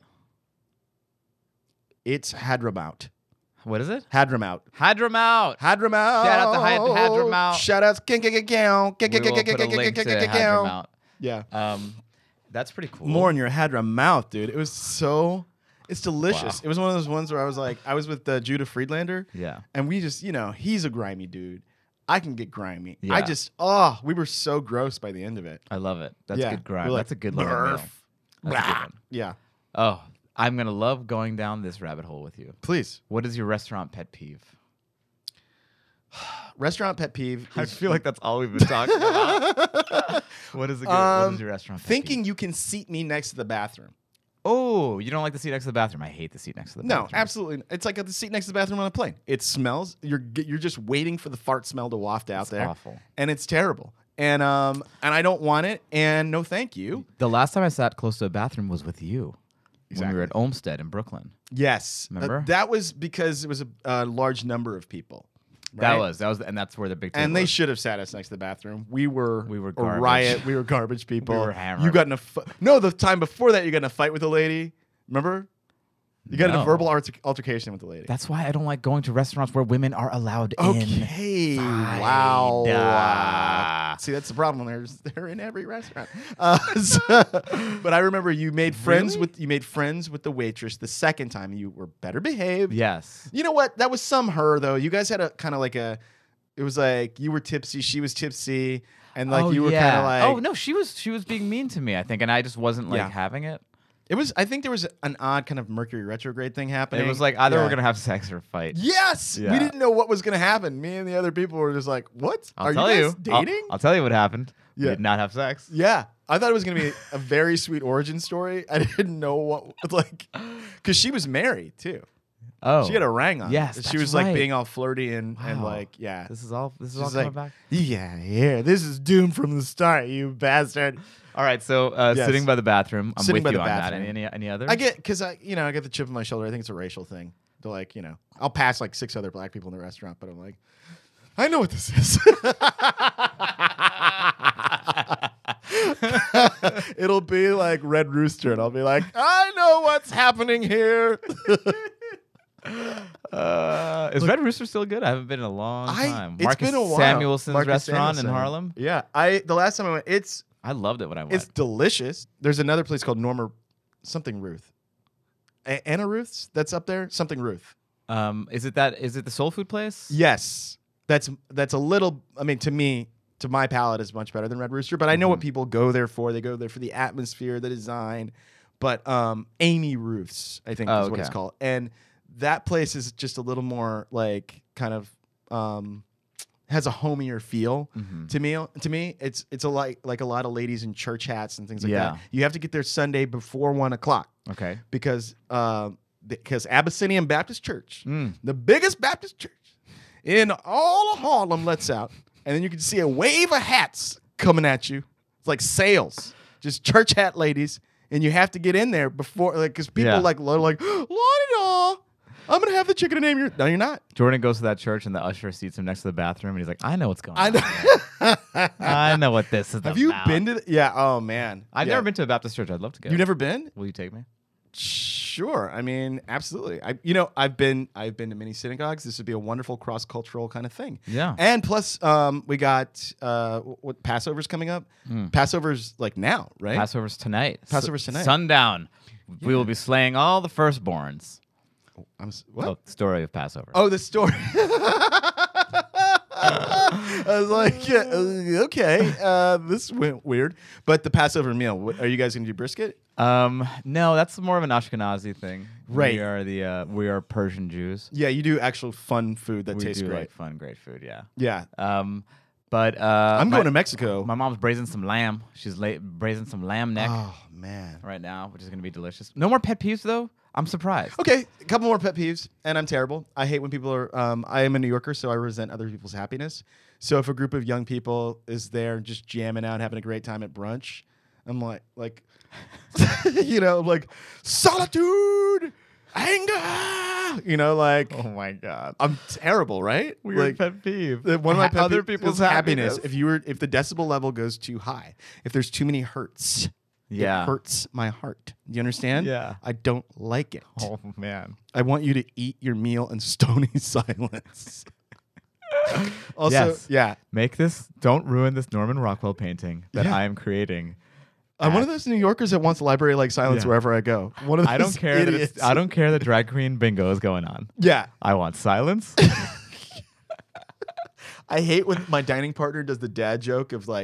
It's Hadramaut. What is it? Hadramaut. Hadramaut. Hadramaut. Shout out to Hadramaut. Shout out to We will put a link to Hadramaut. Yeah. That's pretty cool. More in your Hadramaut, dude. It was it's delicious. Wow. It was one of those ones where I was with Judah Friedlander. Yeah. And we just, he's a grimy dude. I can get grimy. Yeah. We were so gross by the end of it. I love it. That's Yeah. good grind. We're That's a good little meal. That's a good one. Yeah. Oh, I'm gonna love going down this rabbit hole with you. Please. What is your restaurant pet peeve? Restaurant pet peeve. I is feel like that's all we've been talking about. What is what is your restaurant pet thinking peeve? you can seat me next to the bathroom. Oh, you don't like the seat next to the bathroom? I hate the seat next to the No, bathroom. absolutely. It's like the seat next to the bathroom on a plane. It smells. You're just waiting for the fart smell to waft out there. awful. And it's terrible. And I don't want it. And no, thank you. The last time I sat close to a bathroom was with you. When we were at Exactly. Olmsted in Brooklyn. Yes. Remember? That was because it was a large number of people. That right? was, and that's where the big. And they was. should have sat us next to the bathroom. We were a a riot. We were garbage people. We were hammered. You got in a no. The time before that, you got in a fight with a lady. Remember? You got in No. a verbal altercation with the lady. That's why I don't like going to restaurants where women are allowed in. Okay. Wow. See, that's the problem. They're in every restaurant. But I remember you made friends with the waitress the second time. You were better behaved. Yes. You know what? That was some her though. You guys had a kind of like a. It was like you were tipsy, she was tipsy, and like you were kind of like. Oh no, she was being mean to me. I think, and I just wasn't like Yeah. having it. It was. I think there was an odd kind of Mercury retrograde thing happening. It was like either Yeah. we're gonna have sex or fight. Yes, Yeah. we didn't know what was going to happen. Me and the other people were just like, "What? I'll Are tell you you. guys dating?" I'll tell you what happened. We Yeah. did not have sex. Yeah, I thought it was going to be a very sweet origin story. I didn't know what like because she was married too. Oh, She had a ring on. Yes, she that's was like right. being all flirty and Wow. like yeah. This is all She's coming like, back. yeah, this is doomed from the start, you bastard. All right, so Yes. sitting by the bathroom. I'm Sitting with by you the on bathroom. that. Any other? I get because I get the chip on my shoulder. I think it's a racial thing. They're like I'll pass like 6 other black people in the restaurant, but I'm like, I know what this is. It'll be like Red Rooster, and I'll be like, I know what's happening here. Is Red Rooster still good? I haven't been in a long time. It's Marcus been a while. Samuelson's Marcus restaurant in Samuelson. Harlem. Yeah, the last time I went, I loved it when I went. it's delicious. There's another place called Norma something Ruth. Anna Ruth's that's up there. Something Ruth. Is it the soul food place? Yes, that's a little. I mean, to my palate, is much better than Red Rooster. But I know what people go there for. They go there for the atmosphere, the design. But Amy Ruth's, I think, is what it's okay. called, and that place is just a little more like kind of has a homier feel to me. To me, it's a like a lot of ladies in church hats and things like Yeah. that. You have to get there Sunday before 1:00 Okay. because Abyssinian Baptist Church, the biggest Baptist church in all of Harlem, lets out, and then you can see a wave of hats coming at you. It's like sales, just church hat ladies, and you have to get in there before, like, because people Yeah. like la-di-da, I'm gonna have the chicken and name your. No, you're not. Jordan goes to that church and the usher seats him next to the bathroom and he's like, I know what's going I on. know. here. I know what this is Have you about." been to? Yeah. Oh man. I've Yeah. never been to a Baptist church. I'd love to go. You've never been? Will you take me? Sure. I mean, absolutely. I've been to many synagogues. This would be a wonderful cross-cultural kind of thing. Yeah. And plus, we got what Passover's coming up. Passover's like now, right? Passover's tonight. Passover's tonight. Sundown. We will be slaying all the firstborns. What? Oh, story of Passover. Oh, the story. I was like, yeah, okay, this went weird. But the Passover meal, are you guys gonna do brisket? No, that's more of an Ashkenazi thing. Right. We are Persian Jews. Yeah, you do actual fun food that We tastes do great. like fun, great food. Yeah. Yeah, But I'm going to Mexico. My mom's braising some lamb. She's braising some lamb neck Oh man. right now, which is gonna be delicious. No more pet peeves though. I'm surprised. Okay, a couple more pet peeves, and I'm terrible. I hate when people are. I am a New Yorker, so I resent other people's happiness. So if a group of young people is there just jamming out, having a great time at brunch, I'm like, like solitude, anger. Like, Oh my god. I'm terrible, right? Weird Like, pet peeve. one of my pet Other peeves people's is happiness. If the decibel level goes too high, if there's too many hertz, Yeah. it hurts my heart. Do you understand? Yeah. I don't like it. Oh man. I want you to eat your meal in stony silence. Also, Yes. yeah, Don't ruin this Norman Rockwell painting that Yeah. I am creating. I'm one of those New Yorkers that wants library like silence Yeah. wherever I go. One of those I don't care idiots. that I don't care that drag queen bingo is going on. Yeah, I want silence. I hate when my dining partner does the dad joke of like,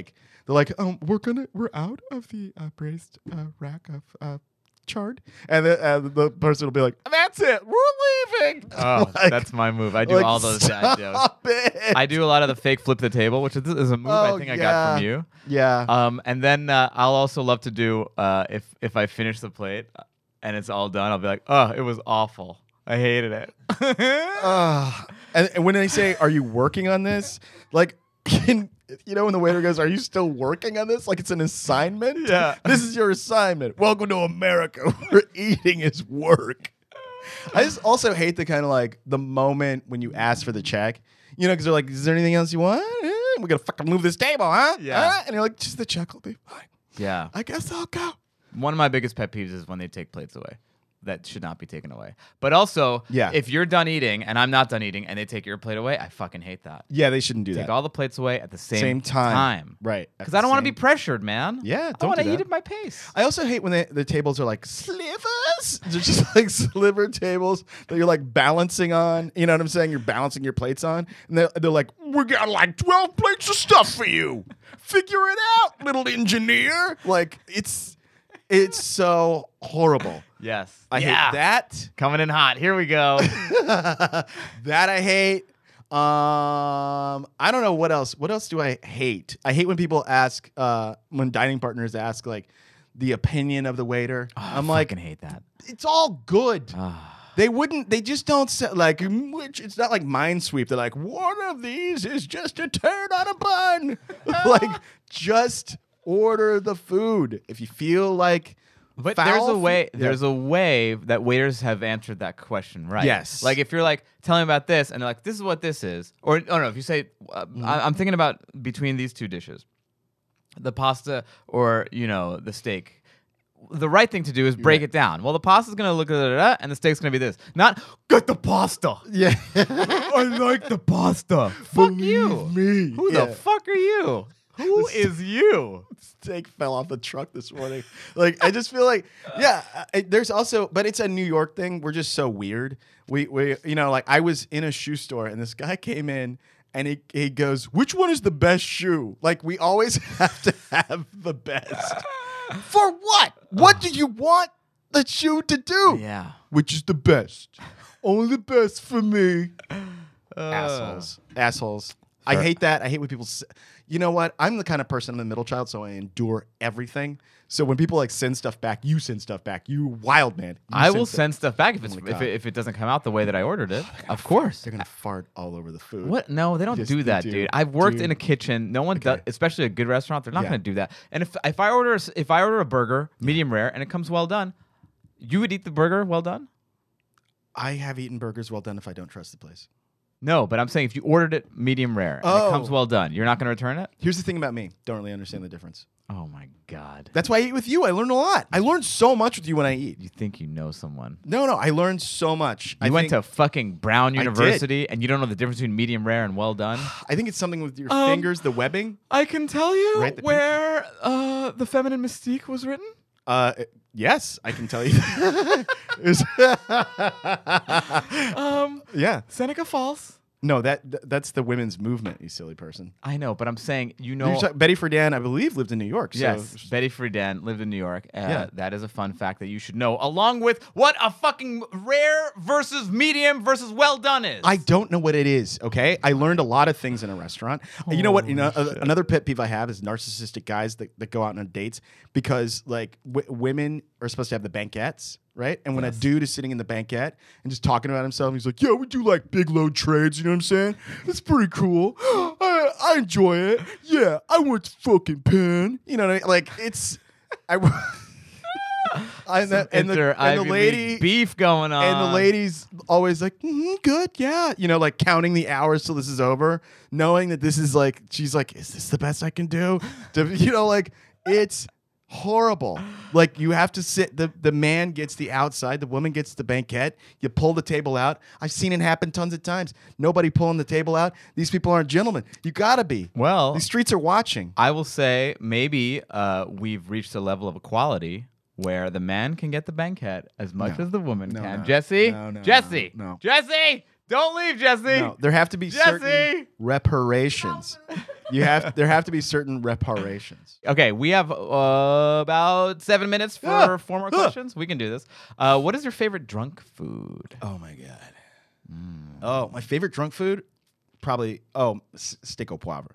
They're like, we're out of the braised rack of chard, and the person will be like, that's it, we're leaving. Oh, Like- that's my move. I do like, all those dad jokes. stop it. I do a lot of the fake flip the table, which is a move I think I got from you. Yeah. And then I'll also love to do if I finish the plate and it's all done, I'll be like, oh, it was awful. I hated it. And when they say, "Are you working on this?" Like, when the waiter goes, "Are you still working on this?" Like it's an assignment. Yeah. This is your assignment. Welcome to America, where eating is work. I just also hate the kind of like the moment when you ask for the check, because they're like, "Is there anything else you want? We're gonna fucking move this table, huh?" Yeah. Huh? And you're like, "Just the check will be fine. Yeah. I guess I'll go." One of my biggest pet peeves is when they take plates away. That should not be taken away. But also, Yeah. if you're done eating and I'm not done eating and they take your plate away, I fucking hate that. Yeah, they shouldn't do Take that. all the plates away at the Same same, time. Right. At Because the I don't want to same- be pressured, man. Yeah, I don't want do to eat that. at my pace. I also hate when the tables are like slivers. They're just like sliver tables that you're like balancing on. You know what I'm saying? You're balancing your plates on. And they're like, we got like 12 plates of stuff for you. Figure it out, little engineer. Like, it's so horrible. Yes. I hate that. Coming in hot. Here we go. That I hate. I don't know what else. What else do I hate? I hate when people ask, when dining partners ask like the opinion of the waiter. I'm I like, fucking hate that. it's all good. They just don't say like, which it's not like Minesweep. They're like, one of these is just a turd on a bun. Like, just order the food. If you feel like, But foul there's a food- way. Yeah. There's a way that waiters have answered that question, right? Yes. Like if you're like, tell me about this, and they're like, this is what this is, or no, if you say, I'm thinking about between these two dishes, the pasta or the steak. The right thing to do is break it down. Well, the pasta's gonna look at and the steak's gonna be this. Not get the pasta. Yeah. I like the pasta. Fuck you. me. Who the fuck are you? Who is you? Steak fell off the truck this morning. Like, I just feel like, there's also, but it's a New York thing. We're just so weird. We like I was in a shoe store and this guy came in and he goes, which one is the best shoe? Like, we always have to have the best. For what? What do you want the shoe to do? Yeah. Which is the best? Only the best for me. Assholes. I hate that. I hate when people say, you know what? I'm the kind of person, I'm the middle child, so I endure everything. So when people like send stuff back, you send stuff back. You wild man. You I will stuff- send stuff back if Oh it's my God. if it doesn't come out the way that I ordered it. Of course. They're gonna fart all over the food. What? No, they don't Yes, do they that, do. dude. I've worked Dude. in a kitchen. No one does, especially a good restaurant. They're not Yeah. going to do that. And if I order a burger, medium rare, and it comes well done, you would eat the burger well done? I have eaten burgers well done if I don't trust the place. No, but I'm saying if you ordered it medium rare and it comes Oh. well done, you're not going to return it? Here's the thing about me. Don't really understand the difference. Oh my God. That's why I eat with you. I learned a lot. I learned so much with you when I eat. You think you know someone? No, I learned so much. You went to fucking Brown I did. University and you don't know the difference between medium rare and well done? I think it's something with your fingers, the webbing. I can tell you Right, the where the feminine mystique was written. Yes, I can tell you. Yeah. Seneca Falls. No, that's the women's movement, you silly person. I know, but I'm saying, Betty Friedan, I believe, lived in New York. So Yes, Betty Friedan lived in New York. Yeah. That is a fun fact that you should know, along with what a fucking rare versus medium versus well done is. I don't know what it is, okay? I learned a lot of things in a restaurant. And you know what? Another pet peeve I have is narcissistic guys that go out on dates because, like, women are supposed to have the banquettes, right? And when a dude is sitting in the banquette and just talking about himself, he's like, yeah, we do, like, big load trades, you know what I'm saying? It's pretty cool. I enjoy it. Yeah, I went to fucking Penn. You know what I mean? Like, it's... And the lady beef going on, and the lady's always like, good, yeah. You know, like counting the hours till this is over, knowing that this is like, she's like, is this the best I can do? Like, it's horrible. Like, you have to sit, the man gets the outside, the woman gets the banquette, you pull the table out. I've seen it happen tons of times. Nobody pulling the table out. These people aren't gentlemen. You gotta be. Well, These streets are watching. I will say maybe we've reached a level of equality where the man can get the banquette as much as the woman can. no. Jesse? No, Jesse! no. Jesse! Don't leave, Jesse! No, there have to be certain Jesse! reparations. There have to be certain reparations. Okay, we have about 7 minutes for 4 more questions. We can do this. What is your favorite drunk food? Oh my god. Oh, my favorite drunk food, probably steak au poivre.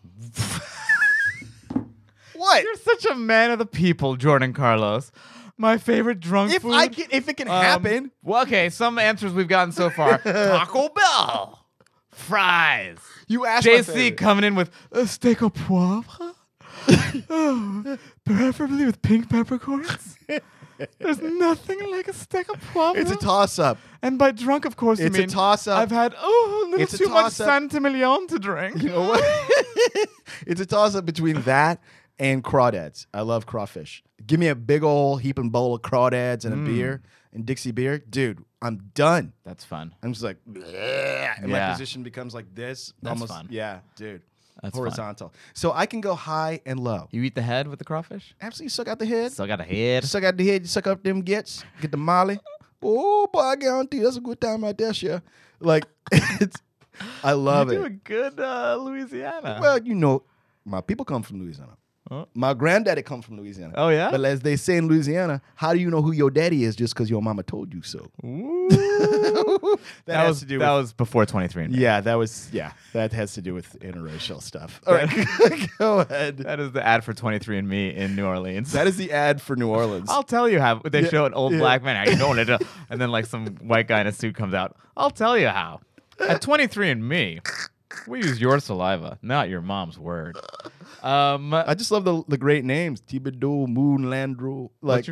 What? You're such a man of the people, Jordan Carlos. My favorite drunk food. If it can happen. Well, okay, some answers we've gotten so far. Taco Bell, fries. You asked my JC favorite. coming in with a steak au poivre, preferably with pink peppercorns. There's nothing like a steak au poivre. It's a toss-up. And by drunk, of course, It's you a mean toss-up. I've had a little It's a too much toss-up. Santamillion to drink. You know what? It's a toss-up between that and crawdads. I love crawfish. Give me a big old heaping bowl of crawdads and a beer and Dixie beer. Dude, I'm done. That's fun. I'm just like, "Bleh," and my Yeah. position becomes like this. That's almost, fun. Yeah, dude. That's fun. horizontal. So I can go high and low. You eat the head with the crawfish? Absolutely, suck out the head. Still got a head. Suck out the head. You suck up them gets. Get the molly. Oh boy, I guarantee that's a good time right there, yeah. Like, I love You do it. a good Louisiana. Well, you know, my people come from Louisiana. Huh? My granddaddy come from Louisiana. Oh, yeah? But as they say in Louisiana, how do you know who your daddy is just because your mama told you so? Ooh. that that has was to do that with was before 23. yeah, that has to do with interracial stuff. All right, go ahead. That is the ad for 23andMe in New Orleans. That is the ad for New Orleans. I'll tell you how. They Yeah, show an old yeah. black man. How you doing it? And then like some white guy in a suit comes out. I'll tell you how. At 23andMe, we use your saliva, not your mom's word. I just love the great names: Thibodeau, Moon, Landreau. Like,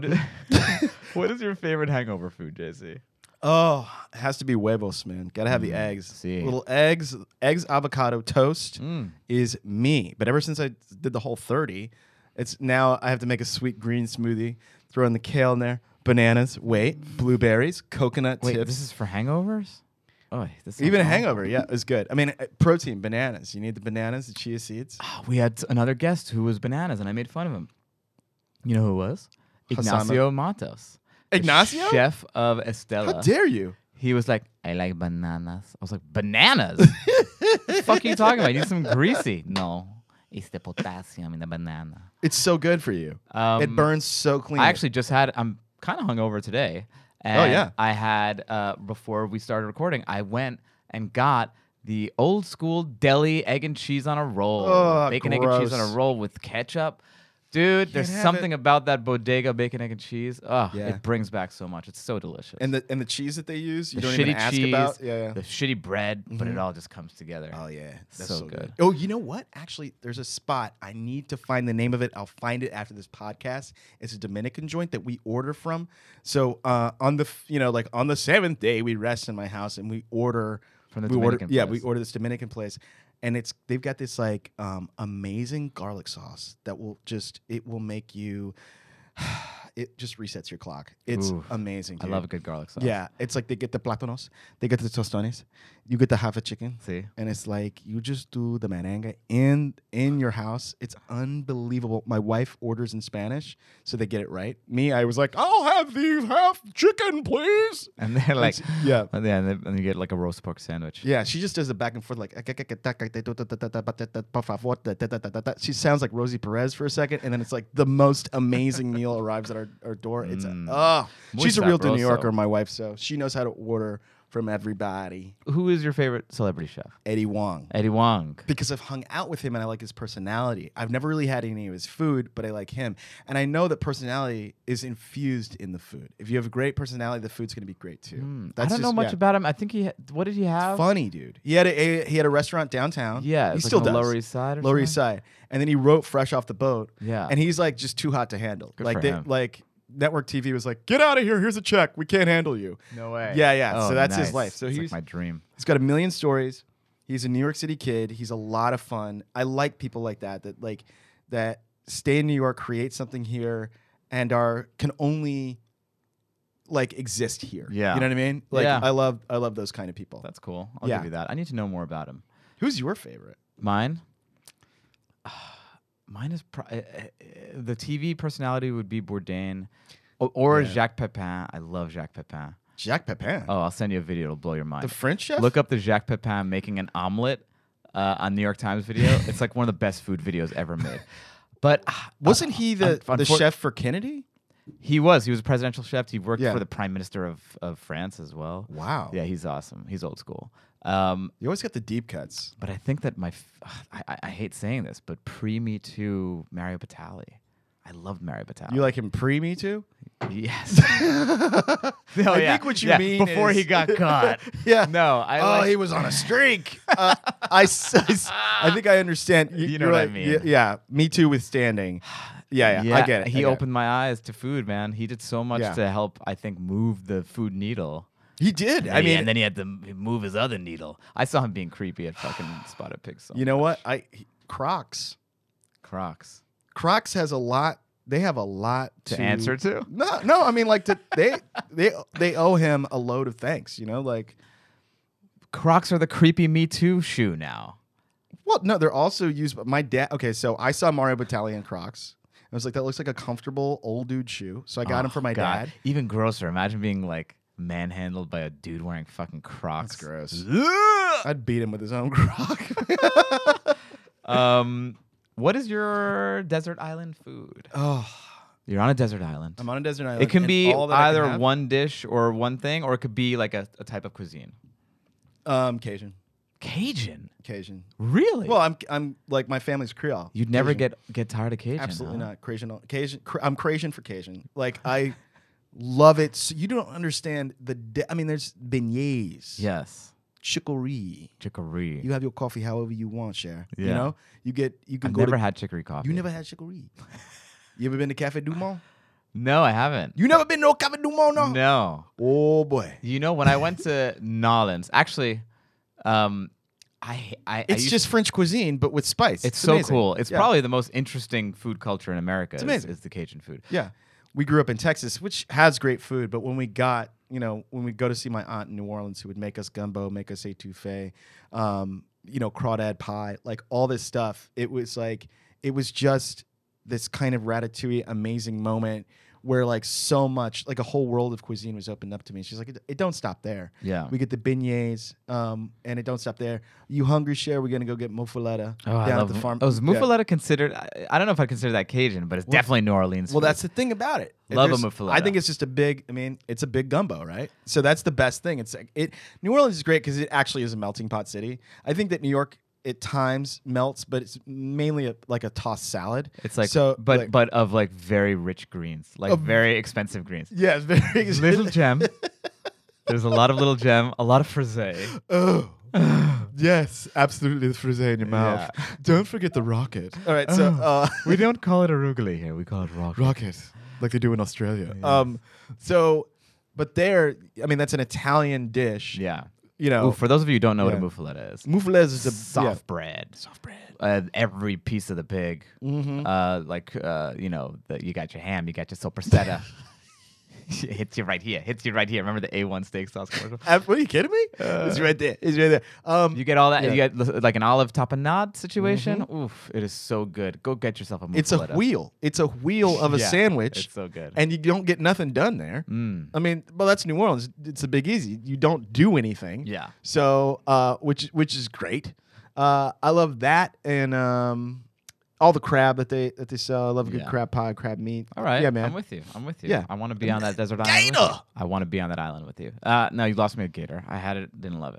what is your favorite hangover food, JC? oh, it has to be huevos, man. Gotta have the eggs. see. Little eggs, avocado toast is me. But ever since I did the whole 30, it's now I have to make a sweet green smoothie. Throw in the kale in there, bananas. Wait, blueberries, coconut Wait, tips. this is for hangovers? Oh, this Even a sounds hangover, yeah, it's good. I mean, protein, bananas. You need the bananas, the chia seeds. awful. We had another guest who was bananas, and I made fun of him. You know who it was? Hassan Ignacio Matos. the Ignacio? chef of Estella. How dare you? He was like, I like bananas. I was like, bananas? What the fuck are you talking about? You need some greasy. No, it's the potassium in the banana. It's so good for you. It burns so clean. I actually just had, I'm kind of hungover today. And yeah. I had, before we started recording, I went and got the old school deli egg and cheese on a roll. Oh, Bacon, egg, and cheese on gross. a roll with ketchup. Dude, there's have something it. about that bodega bacon, egg, and cheese. Oh, Yeah. it brings back so much. It's so delicious. and the cheese that they use, you the don't shitty even ask cheese, about. Yeah. the shitty bread, but it all just comes together. Oh yeah, that's So so, good. good. Oh, you know what? Actually, there's a spot. I need to find the name of it. I'll find it after this podcast. It's a Dominican joint that we order from. So on the like on the 7th day, we rest in my house and we order From the we order, Dominican Yeah, place. we order this Dominican place, and they've got this like amazing garlic sauce that will make you. It just resets your clock. It's Ooh, amazing. I Dude. love a good garlic sauce. Yeah, it's like they get the plátanos, they get the tostones, you get the half a chicken. See? And it's like you just do the merengue in your house. It's unbelievable. My wife orders in Spanish, so they get it right. Me, I was like, I'll have these half chicken, please. And they're like, yeah. and you get like a roast pork sandwich. Yeah, she just does it back and forth like she sounds like Rosie Perez for a second, and then it's like the most amazing meal arrives at our door. It's Muy she's a real New sabroso. Yorker, my wife, so she knows how to order from everybody. Who is your favorite celebrity chef? Eddie Wong. Eddie Wong. Because I've hung out with him and I like his personality. I've never really had any of his food, but I like him. And I know that personality is infused in the food. If you have a great personality, the food's going to be great too. I don't know much about him. I think what did he have? Funny, dude. He had a restaurant downtown. Yeah, he it's like still on the does. Lower East Side or Lower East something? Side. And then he wrote Fresh Off the Boat. Yeah. And he's like just too hot to handle. Good like for him. like network TV was like, get out of here. Here's a check. We can't handle you. No way. Yeah, yeah. Oh, So that's his nice. life. So It's like he's my dream. He's got a million stories. He's a New York City kid. He's a lot of fun. I like people like that that stay in New York, create something here, and can only like exist here. Yeah. You know what I mean? Like Yeah. I love those kind of people. That's cool. I'll Yeah. give you that. I need to know more about him. Who's your favorite? Mine? Mine is the TV personality would be Bourdain or Yeah. Jacques Pepin. I love Jacques Pepin. Jacques Pepin. Oh, I'll send you a video. It'll blow your mind. The French chef? Look up the Jacques Pepin making an omelet on New York Times Video. It's like one of the best food videos ever made. But Wasn't he the unfor- chef for Kennedy? He was a presidential chef. He worked Yeah. for the Prime Minister of France as well. Wow. Yeah, he's awesome. He's old school. You always get the deep cuts. But I think that I hate saying this, but pre-Me Too, Mario Batali. I loved Mario Batali. You like him pre-Me Too? Yes. I think what you mean before is- he got caught. Yeah. No, he was on a streak. I think I understand. You know You're what I like, mean. Yeah, Me Too withstanding. Yeah, I get it. He I get it. opened my eyes to food, man. He did so much Yeah. to help, I think, move the food needle. He did. I and mean, then he had to move his other needle. I saw him being creepy at fucking Spotted Pig. So you know what? Crocs. Crocs Crocs has a lot. They have a lot to answer to. No. I mean, like they owe him a load of thanks. You know, like. Crocs are the creepy Me Too shoe now. Well, no, they're also used. But my dad. Okay, so I saw Mario Batali in Crocs. I was like, that looks like a comfortable old dude shoe. So I got him for my God. dad. Even grosser. Imagine being like manhandled by a dude wearing fucking Crocs. That's gross. I'd beat him with his own Croc. What is your desert island food? Oh, You're on a desert island. I'm on a desert island. It can and be all that I can either have- one dish or one thing, or it could be like a type of cuisine. Cajun. Cajun. Really? Well, I'm like my family's Creole. You'd never Cajun. get tired of Cajun. Absolutely huh? not Cajun. I'm Cajun for Cajun. Like I love it. So you don't understand I mean, there's beignets. Yes. Chicory. Chicory. You have your coffee however you want, Cher. You Yeah. know, you can I've go never to. had chicory coffee. You never had chicory. You ever been to Cafe Du Monde? No, I haven't. You never been to Cafe Du Monde? No. No. Oh boy. You know, when I went to Nolans, actually, I It's used just French cuisine, but with spice. It's so amazing. cool. It's Yeah. probably the most interesting food culture in America. It's amazing. Is the Cajun food. Yeah. We grew up in Texas, which has great food, but when we go to see my aunt in New Orleans who would make us gumbo, make us etouffee, crawdad pie, like all this stuff, it was just this kind of ratatouille amazing moment where like so much, like a whole world of cuisine was opened up to me. She's like, it don't stop there. Yeah. We get the beignets, and it don't stop there. You hungry, Cher? We're going to go get muffaletta I down love at the farm. Oh, is Yeah. muffaletta considered? I don't know if I consider that Cajun, but it's definitely New Orleans. Well, food. that's the thing about it. Love a There's- muffaletta. I think it's just it's a big gumbo, right? So that's the best thing. It's like New Orleans is great because it actually is a melting pot city. I think that New York at times melts, but it's mainly like a tossed salad. It's like, so, but like- but of like very rich greens, like very expensive greens. yeah, it's very Little gem. There's a lot of little gem, a lot of frisee. Oh. Yes, absolutely, the frisee in your mouth. Yeah. Don't forget the rocket. All right, so We don't call it arugula here. We call it rocket. rocket, like they do in Australia. But there, I mean, that's an Italian dish. Yeah. You know, Ooh, for those of you who don't know Yeah. what a muffaletta is, muffaletta is a soft bread. soft bread. Every piece of the pig. Mm-hmm. You got your ham, you got your sopressata. It hits you right here. Remember the A1 steak sauce commercial? What are you kidding me? It's right there. It's right there. You get all that. Yeah. You get like an olive tapenade situation. Oof, it is so good. Go get yourself a muffaletta. It's a wheel. It's a wheel of a Yeah, sandwich. It's so good. And you don't get nothing done there. I mean, well, that's New Orleans. It's a big easy. You don't do anything. Yeah. So, which is great. I love that and all the crab that they sell. I love a good Yeah. crab pie, crab meat. All right. Yeah, man. I'm with you. Yeah. I want to be on that desert island. With you. I want to be on that island with you. No, you lost me a gator. I had it, didn't love it.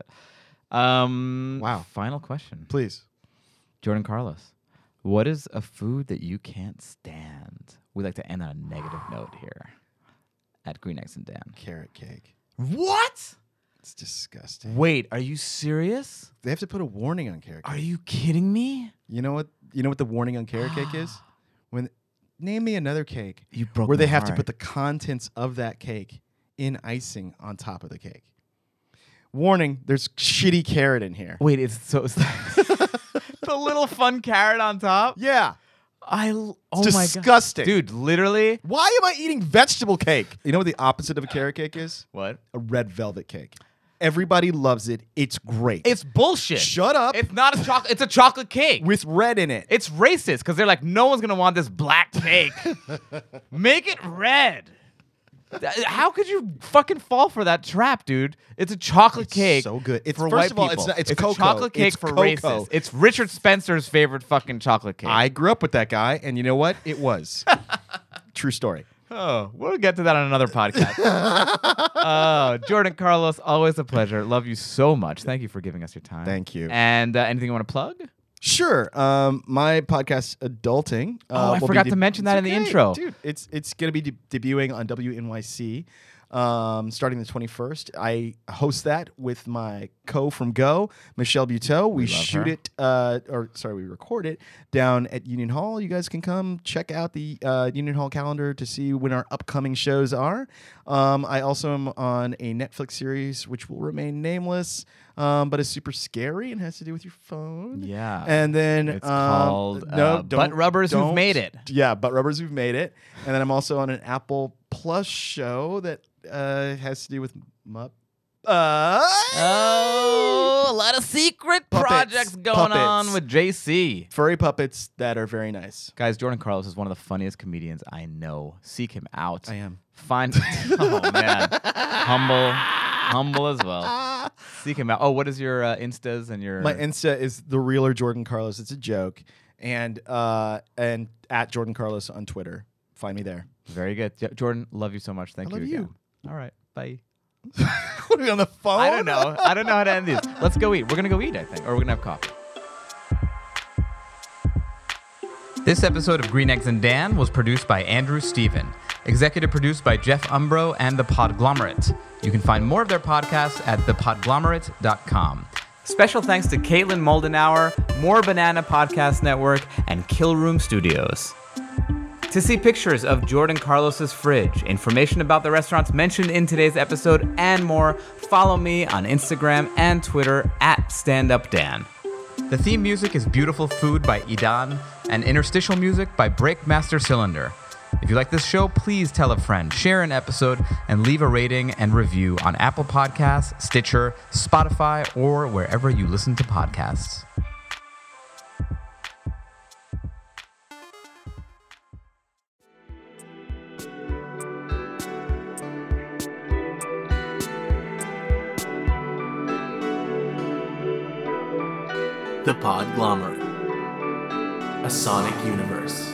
Wow. Final question. Please. Jordan Carlos, what is a food that you can't stand? We like to end on a negative note here at Green Eggs and Dan. Carrot cake. What? It's disgusting. Wait, are you serious? They have to put a warning on carrot cake. Are you kidding me? You know what the warning on carrot cake is? Name me another cake You broke where they my have to heart. put the contents of that cake in icing on top of the cake. Warning, there's shitty carrot in here. Wait, it's the little fun carrot on top? Yeah. Oh disgusting. my god. Dude, literally. Why am I eating vegetable cake? You know what the opposite of a carrot cake is? What? A red velvet cake. Everybody loves it. It's great. It's bullshit. Shut up. It's not a chocolate. It's a chocolate cake. With red in it. It's racist because they're like, no one's gonna want this black cake. Make it red. How could you fucking fall for that trap, dude? It's a chocolate cake. So good. It's for first white of all, people. it's a cocoa. chocolate cake It's for cocoa. racists. It's Richard Spencer's favorite fucking chocolate cake. I grew up with that guy, and you know what? It was. True story. Oh, we'll get to that on another podcast. Jordan Carlos, always a pleasure. Love you so much. Thank you for giving us your time. Thank you. And anything you want to plug? Sure. My podcast, Adulting. I will forgot be to mention that in the intro. Dude, it's going to be debuting on WNYC starting the 21st. I host that with my from Go, Michelle Buteau. We shoot her. we record it down at Union Hall. You guys can come check out the Union Hall calendar to see when our upcoming shows are. I also am on a Netflix series which will remain nameless, but is super scary and has to do with your phone. Yeah. And then It's called Butt Rubbers Who've Made It. Yeah, Butt Rubbers Who've Made It. And then I'm also on an Apple Plus show that has to do with Oh, a lot of secret Puppets. projects going on Puppets. with JC. furry puppets that are very nice. Guys, Jordan Carlos is one of the funniest comedians I know. Seek him out. I am. Find oh man. Humble as well. Seek him out. Oh, what is your Instas and your My Insta is the realer Jordan Carlos. It's a joke. And at Jordan Carlos on Twitter. Find me there. Very good. Jordan, love you so much. Thank I you love again. you. All right. Bye. What are we on the phone? I don't know. I don't know how to end these. Let's go eat. We're going to go eat, I think. Or we're going to have coffee. This episode of Green Eggs and Dan was produced by Andrew Steven. Executive produced by Jeff Umbro and The Podglomerate. You can find more of their podcasts at thepodglomerate.com. Special thanks to Caitlin Moldenauer, More Banana Podcast Network, and Kill Room Studios. To see pictures of Jordan Carlos's fridge, information about the restaurants mentioned in today's episode, and more, follow me on Instagram and Twitter at StandUpDan. The theme music is Beautiful Food by Idan, and interstitial music by Breakmaster Cylinder. If you like this show, please tell a friend, share an episode, and leave a rating and review on Apple Podcasts, Stitcher, Spotify, or wherever you listen to podcasts. The Podglomerate, a sonic universe.